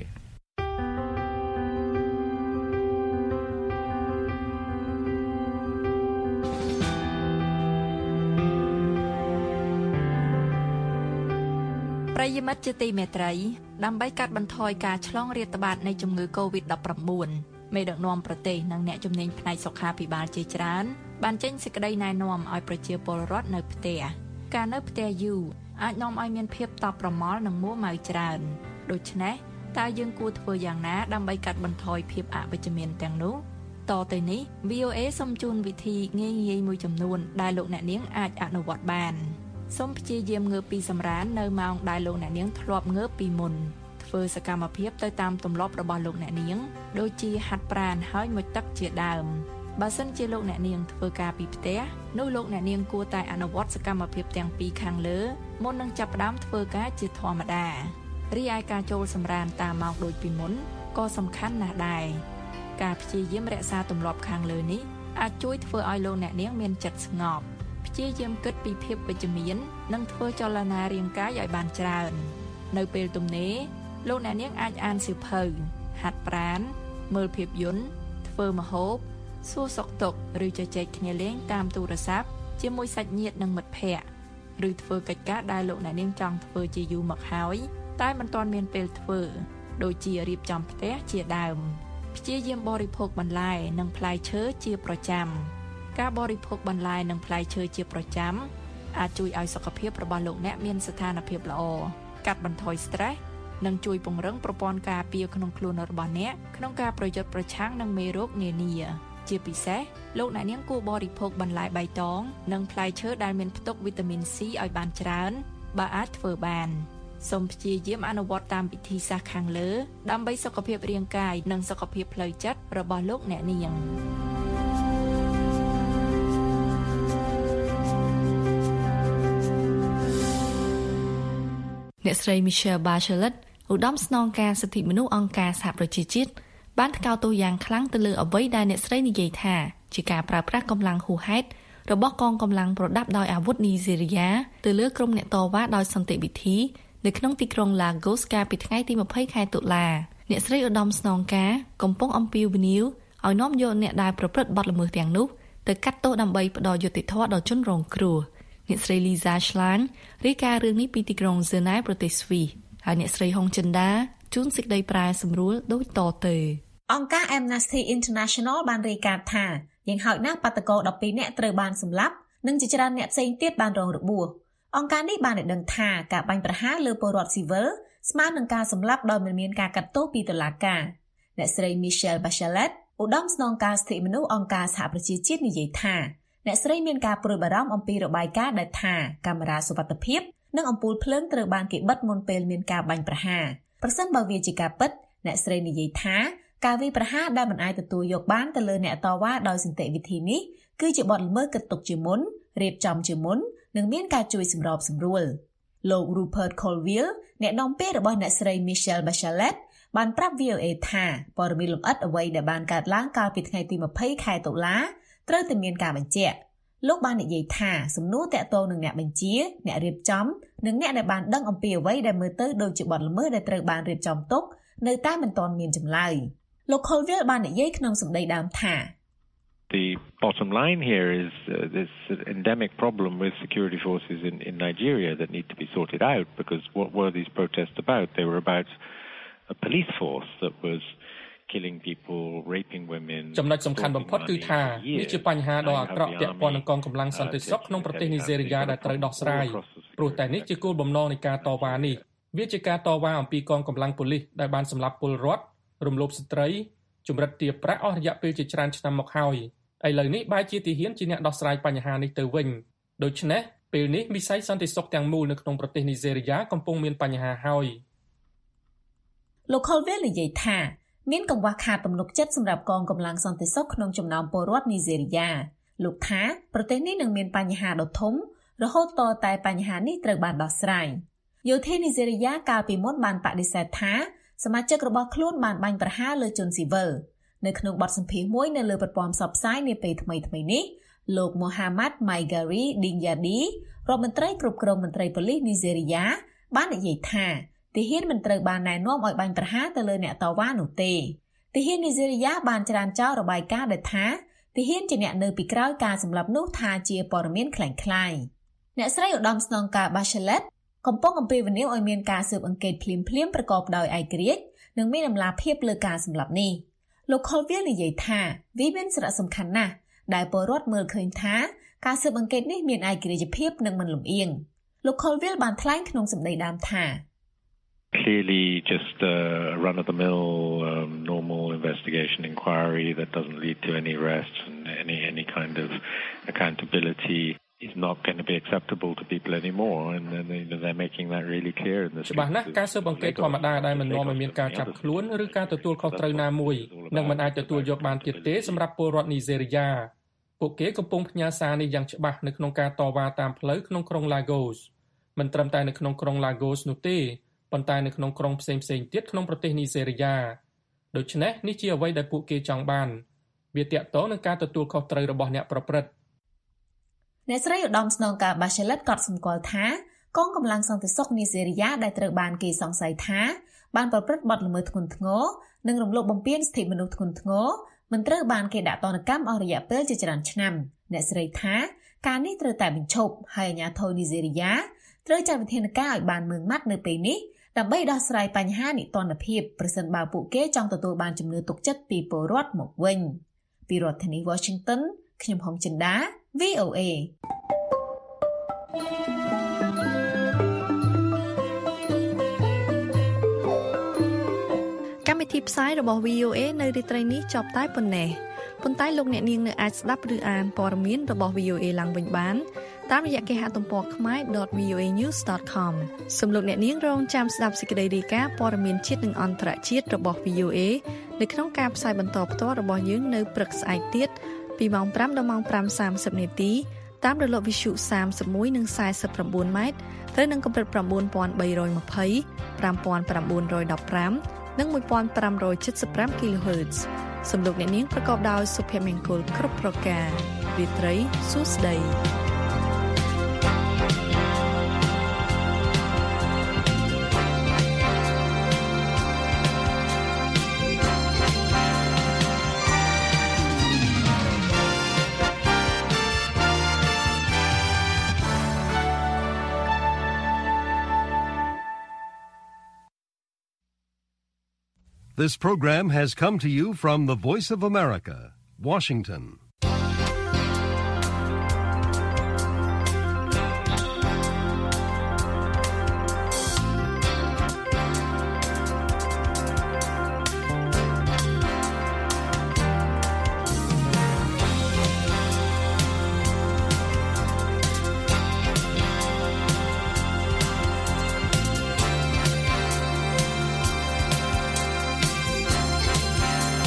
ប្រិយមិត្តជាទីមេត្រីដើម្បីកាត់បន្ថយការឆ្លងរាតត្បាតនៃជំងឺ COVID nineteen មេដឹកនាំប្រទេសនិងអ្នកជំនាញផ្នែកសុខាភិបាលជាច្រើនបានចេញសេចក្តីណែនាំឲ្យប្រជាពលរដ្ឋនៅផ្ទះការនៅផ្ទះយូរអាចនាំឲ្យមានភាពតប់ប្រមល់និងមួម៉ៅច្រើនដូច្នេះតើយើងគួរធ្វើយ៉ាងណាដើម្បីកាត់បន្ថយភាពអវិជ្ជមានទាំងនោះតទៅនេះ V O A សូមជូនវិធីងាយៗមួយចំនួនដែលលោកអ្នកនាងអាចអនុវត្តបានសូមព្យាយាមងើបពីសម្រាននៅម៉ោងដែលលោកអ្នកនាងធ្លាប់ងើបពីមុនធ្វើសកម្មភាពទៅតាមទម្លាប់របស់លោកអ្នកនាងដូចជាហាត់ប្រាណហើយមុជទឹកជាដើមបើសិនជាលោកអ្នកនាងធ្វើការពីផ្ទះនោះលោកអ្នកនាងគួរតែអនុវត្តសកម្មភាពទាំងពីរខាងលើមុននឹងចាប់ផ្ដើមធ្វើការជាធម្មតារីឯការចូលសម្រានតាមម៉ោងដូចពីមុនក៏សំខាន់ណាស់ដែរការព្យាយាមរក្សាទម្លាប់ខាងលើនេះអាចជួយធ្វើឲ្យលោកអ្នកនាងមានចិត្តស្ងប់ព្យាយាមគិតពីភាពវិជ្ជមាននិងធ្វើចលនារាងកាយឲ្យបានច្រើននៅពេលទំនេរលោកអ្នកនាងអាចអានសៀវភៅហាត់ប្រាណមើលភាពយន្តធ្វើម្ហូបសួរសុខទុក្ខឬជជែកគ្នាលេងតាមទូរស័ព្ទជាមួយសាច់ញាតិនិងមិត្តភ័ក្តិឬធ្វើកិច្ចការដែលលោកអ្នកនាងចង់ធ្វើជាយូរមកហើយតែមិនទាន់មានពេលធ្វើដូចជារៀបចំផ្ទះជាដើមព្យាយាមបរិភោគបន្លែនិងផ្លែឈើជាប្រចាំការបរិភោគបន្លែនិងផ្លែឈើជាប្រចាំអាចជួយឲ្យសុខភាពរបស់លោកអ្នកមានស្ថានភាពល្អកាត់បន្ថយ stress និងជួយពង្រឹងប្រព័ន្ធការពារក្នុងខ្លួនរបស់អ្នកក្នុងការប្រយុទ្ធប្រឆាំងនឹងមេរោគនានាជាពិសេសលោកអ្នកនាងគួរបរិភោគបន្លែបៃតងនិងផ្លែឈើដែលមានផ្ទុកវីតាមីន C ឲ្យបានច្រើនបើអាចធ្វើបានសូមព្យាយាមអនុវត្តតាមវិធីសាស្ត្រខាងលើដើម្បីសុខភាពរាងកាយនិងសុខភាពផ្លូវចិត្តរបស់លោកអ្នកនាងអ្នកស្រី Michelle Bachelet ឧត្តមស្នងការសិទ្ធិមនុស្សអង្គការសហប្រជាជាតិបានថ្កោលទោសយ៉ាងខ្លាំងទៅលើអ្វីដែលអ្នកស្រីនិយាយថាជាការប្រើប្រាស់កម្លាំងហួសហេតុរបស់កងកម្លាំងប្រដាប់ដោយអាវុធនីហ្សេរីយ៉ាទៅលើក្រុមអ្នកតវ៉ាដោយសន្តិវិធីនៅក្នុងទីក្រុង Lagos កាលពីថ្ងៃទីtwentyខែតុលាអ្នកស្រីឧត្តមស្នងការកំពុងអំពាវនាវឲ្យនាំយកអ្នកដែលប្រព្រឹត្តបទល្មើសទាំងនោះទៅកាត់ទោសដើម្បីផ្ដល់យុត្តិធម៌ដល់ជនរងគ្រោះអ្នកស្រី Lisa Schlein រាយការណ៍រឿងនេះពីទីក្រុង Geneva ប្រទេសស្វីសហើយអ្នកស្រីហុងចិនដាជួនសេចក្តីប្រែសម្រួលដូចតទៅអង្គការ Amnesty International បានរាយការណ៍ថាយ៉ាងហោចណាស់បាតុករtwelveនាក់ត្រូវបានសម្លាប់និងជាច្រើនអ្នកផ្សេងទៀតបានរងរបួសអង្គការនេះបានដឹងថាការបាញ់ប្រហារលើពលរដ្ឋស៊ីវិលស្មើនឹងការសម្លាប់ដោយមិនមានការកាត់ទោសពីតុលាការអ្នកស្រី Michelle Bachelet ឧត្តមស្នងការសិទ្ធិមនុស្សអង្គការសហប្រជាជាតិនិយាយថាអ្នកស្រីមានការព្រួយបារម្ភអំពីរបាយការណ៍ដែលថាកាមេរ៉ាសុវត្ថិភាពនិងអំពូលភ្លើងត្រូវបានគេបិទមុនពេលមានការបាញ់ប្រហារប្រសិនបើវាជាការពិតអ្នកស្រីនិយាយថាការវាយប្រហារដែលមិនអាចទទួលយកបានទៅលើអ្នកតវ៉ាដោយសន្តិវិធីនេះគឺជាបទល្មើសគិតទុកជាមុនរៀបចំជាមុននិងមានការជួយសម្របសម្រួលលោក Rupert Colville អ្នកនាំពាក្យរបស់អ្នកស្រី Michelle Bachelet បានប្រាប់ V O A ថាព័ត៌មានលម្អិតអ្វីដែលបានកើតឡើងកាលពីថ្ងៃទី20ខែតុលាត្រូវតែមានការបញ្ជាក់លោកបាននិយាយថាសំណួរតាក់ទងនឹងអ្នកបញ្ជាអ្នករៀបចំនិងអ្នកដែលបានដឹងអំពីអ្វីដែលមើលទៅដូចជាបទល្មើសដែលត្រូវបានរៀបចំទុកនៅតែមិនទាន់មានចម្លើយលោក Colville បាននិយាយក្នុងសម្ដីដើមថា The bottom line here is uh, this endemic problem with security forces in, in Nigeria that need to be sorted out because what were these protests about? They were about a police force that was killing people, raping women. ចំណុចសំខាន់បំផុតគឺថានេះជាបញ្ហាដ៏អាក្រក់ពាក់ព័ន្ធនឹងកងកម្លាំងសន្តិសុខក្នុងប្រទេសនីហ្សេរីយ៉ាដែលត្រូវដោះស្រាយព្រោះតែនេះជាគោលបំណងនៃការតវ៉ានេះវាជាការតវ៉ាអំពីកងកម្លាំងប៉ូលីសដែលបានសម្លាប់ពលរដ្ឋរំលោភស្ត្រីជំរិតទារប្រាក់អស់រយៈពេលជាច្រើនឆ្នាំមកហើយឥឡូវនេះបែរជាទាហានជាអ្នកដោះស្រាយបញ្ហានេះទៅវិញដូច្នេះពេលនេះវិស័យសន្តិសុខទាំងមូលនៅក្នុងប្រទេសនីហ្សេរីយ៉ាកំពុងមានបញ្ហាហើយលោក Colville និយាយថាមានកង្វះខាតទំនុកចិត្តសម្រាប់កងកម្លាំងសន្តិសុខក្នុងចំណោមពលរដ្ឋនីហ្សេរីយ៉ាលោកថាប្រទេសនេះនឹងមានបញ្ហាដ៏ធំរហូតតតែបញ្ហានេះត្រូវបានដោះស្រាយយោធានីហ្សេរីយ៉ាកាលពីមុនបានបដិសេធថាសមាជិករបស់ខ្លួនបានបាញ់ប្រហារលើជនស៊ីវិលនៅក្នុងបទសម្ភាសន៍មួយនៅលើប្រព័ន្ធផ្សព្វផ្សាយនាពេលថ្មីៗនេះលោក Mohammad Maigari Dingyadi រដ្ឋមន្ត្រីគ្រប់គ្រងមន្ត្រីប៉ូលីសនីហ្សេរីយ៉ាបាននិយាយថាទាហានមិនត្រូវបានណែនាំឲ្យបាញ់ប្រហារទៅលើអ្នកតវ៉ានោះទេទាហាននីហ្សេរីយ៉ាបានច្រានចោលរបាយការណ៍ដែលថាទាហានជាអ្នកនៅពីក្រោយការសម្លាប់នោះថាជាព័ត៌មានក្លែងក្លាយអ្នកស្រីឧត្តមស្នងការ Bachelet កំពុងអំពាវនាវឲ្យមានការស៊ើបអង្កេតភ្លាមៗប្រកបដោយឯករាជ្យនិងមានដំណាភៀបលើការសម្លាប់នេះលោក Colville និយាយថាវាមានសារៈសំខាន់ណាស់ដែលពលរដ្ឋមើលឃើញថាការស៊ើបអង្កេតនេះមានឯករាជ្យភាពនិងមិនលំអៀងលោក Colville បានថ្លែងក្នុងសម្ដីដើមថា Clearly just a run-of-the-mill um, normal investigation inquiry that doesn't lead to any arrests and any any kind of accountability is not going to be acceptable to people anymore and then they, they're making that really clear in this ច្បាស់ណាស់ការស៊ើបអង្កេតធម្មតាដែលមិននាំឲ្យមានការចាប់ខ្លួនឬការទទួលខុសត្រូវណាមួយនឹងមិនអាចទទួលយកបានទៀតទេសម្រាប់ពលរដ្ឋនីហ្សេរីយ៉ាពួកគេកំពុងផ្ញើសារនេះយ៉ាងច្បាស់នៅក្នុងការតវ៉ាតាមផ្លូវក្នុងក្រុង Lagos មិនត្រឹមតែនៅក្នុងក្រុង Lagos នោះទេប៉ុន្តែនៅក្នុងក្រុងផ្សេងៗទៀតក្នុងប្រទេសនីហ្សេរីយ៉ាដូច្នេះនេះជាអ្វីដែលពួកគេចង់បានវាទាក់ទងនឹងការទទួលខុសត្រូវរបស់អ្នកប្រព្រឹត្តអ្នកស្រីឧត្តមស្នងការ Bachelet ក៏សម្គាល់ថាកងកម្លាំងសន្តិសុខនីហ្សេរីយ៉ាដែលត្រូវបានគេសង្ស័យថាបានប្រព្រឹត្តបទល្មើសធ្ងន់ធ្ងរនិងរំលោភបំពានសិទ្ធិមនុស្សធ្ងន់ធ្ងរមិនត្រូវបានគេដាក់ទណ្ឌកម្មអស់រយៈពេលជាច្រើនឆ្នាំអ្នកស្រីថាការនេះត្រូវតែបញ្ឈប់ហើយអាជ្ញាធរនីហ្សេរីយ៉ាត្រូវចាត់វិធានការឲ្យបានម៉ឺងម៉ាត់នៅពេលនេះដើម្បីដោះស្រាយបញ្ហានិទានភាពប្រសិនបើពួកគេចង់ទទួលបានជំនឿទុកចិត្តពីពលរដ្ឋមកវិញពីរដ្ឋធានី Washington ខ្ញុំហុងចិន្តា V O A កម្មវិធីផ្សាយរបស់ V O A នៅរាត្រីនេះចប់តែប៉ុណ្ណេះប៉ុន្តែលោកអ្នកនាងនៅអាចស្ដាប់ឬអានព័ត៌មានរបស់ V O A ឡើងវិញបានតាមរយៈគេហទំព័រ khmae dot v o a news dot com សូមលោកអ្នកនាងរងចាំស្ដាប់សេចក្តីរាយការណ៍ព័ត៌មានជាតិនិងអន្តរជាតិរបស់ V O A នៅក្នុងការផ្សាយបន្តផ្ទាល់របស់យើងនៅព្រឹកស្អែកទៀតពីម៉ោងfiveដល់ម៉ោងfiveសាមសិបនាទីតាមរលកវិទ្យុthirty-oneនិងforty-nineម៉ែត្រត្រូវនឹងកម្រិតnine thousand three hundred twenty, five thousand nine hundred fifteenនិងone thousand five hundred seventy-five គីឡូហឺតซ์ សំលោកអ្នកនាងប្រកបដោយសុភមង្គលគ្រប់ប្រការរាត្រីសួស្តី This program has come to you from the Voice of America, Washington.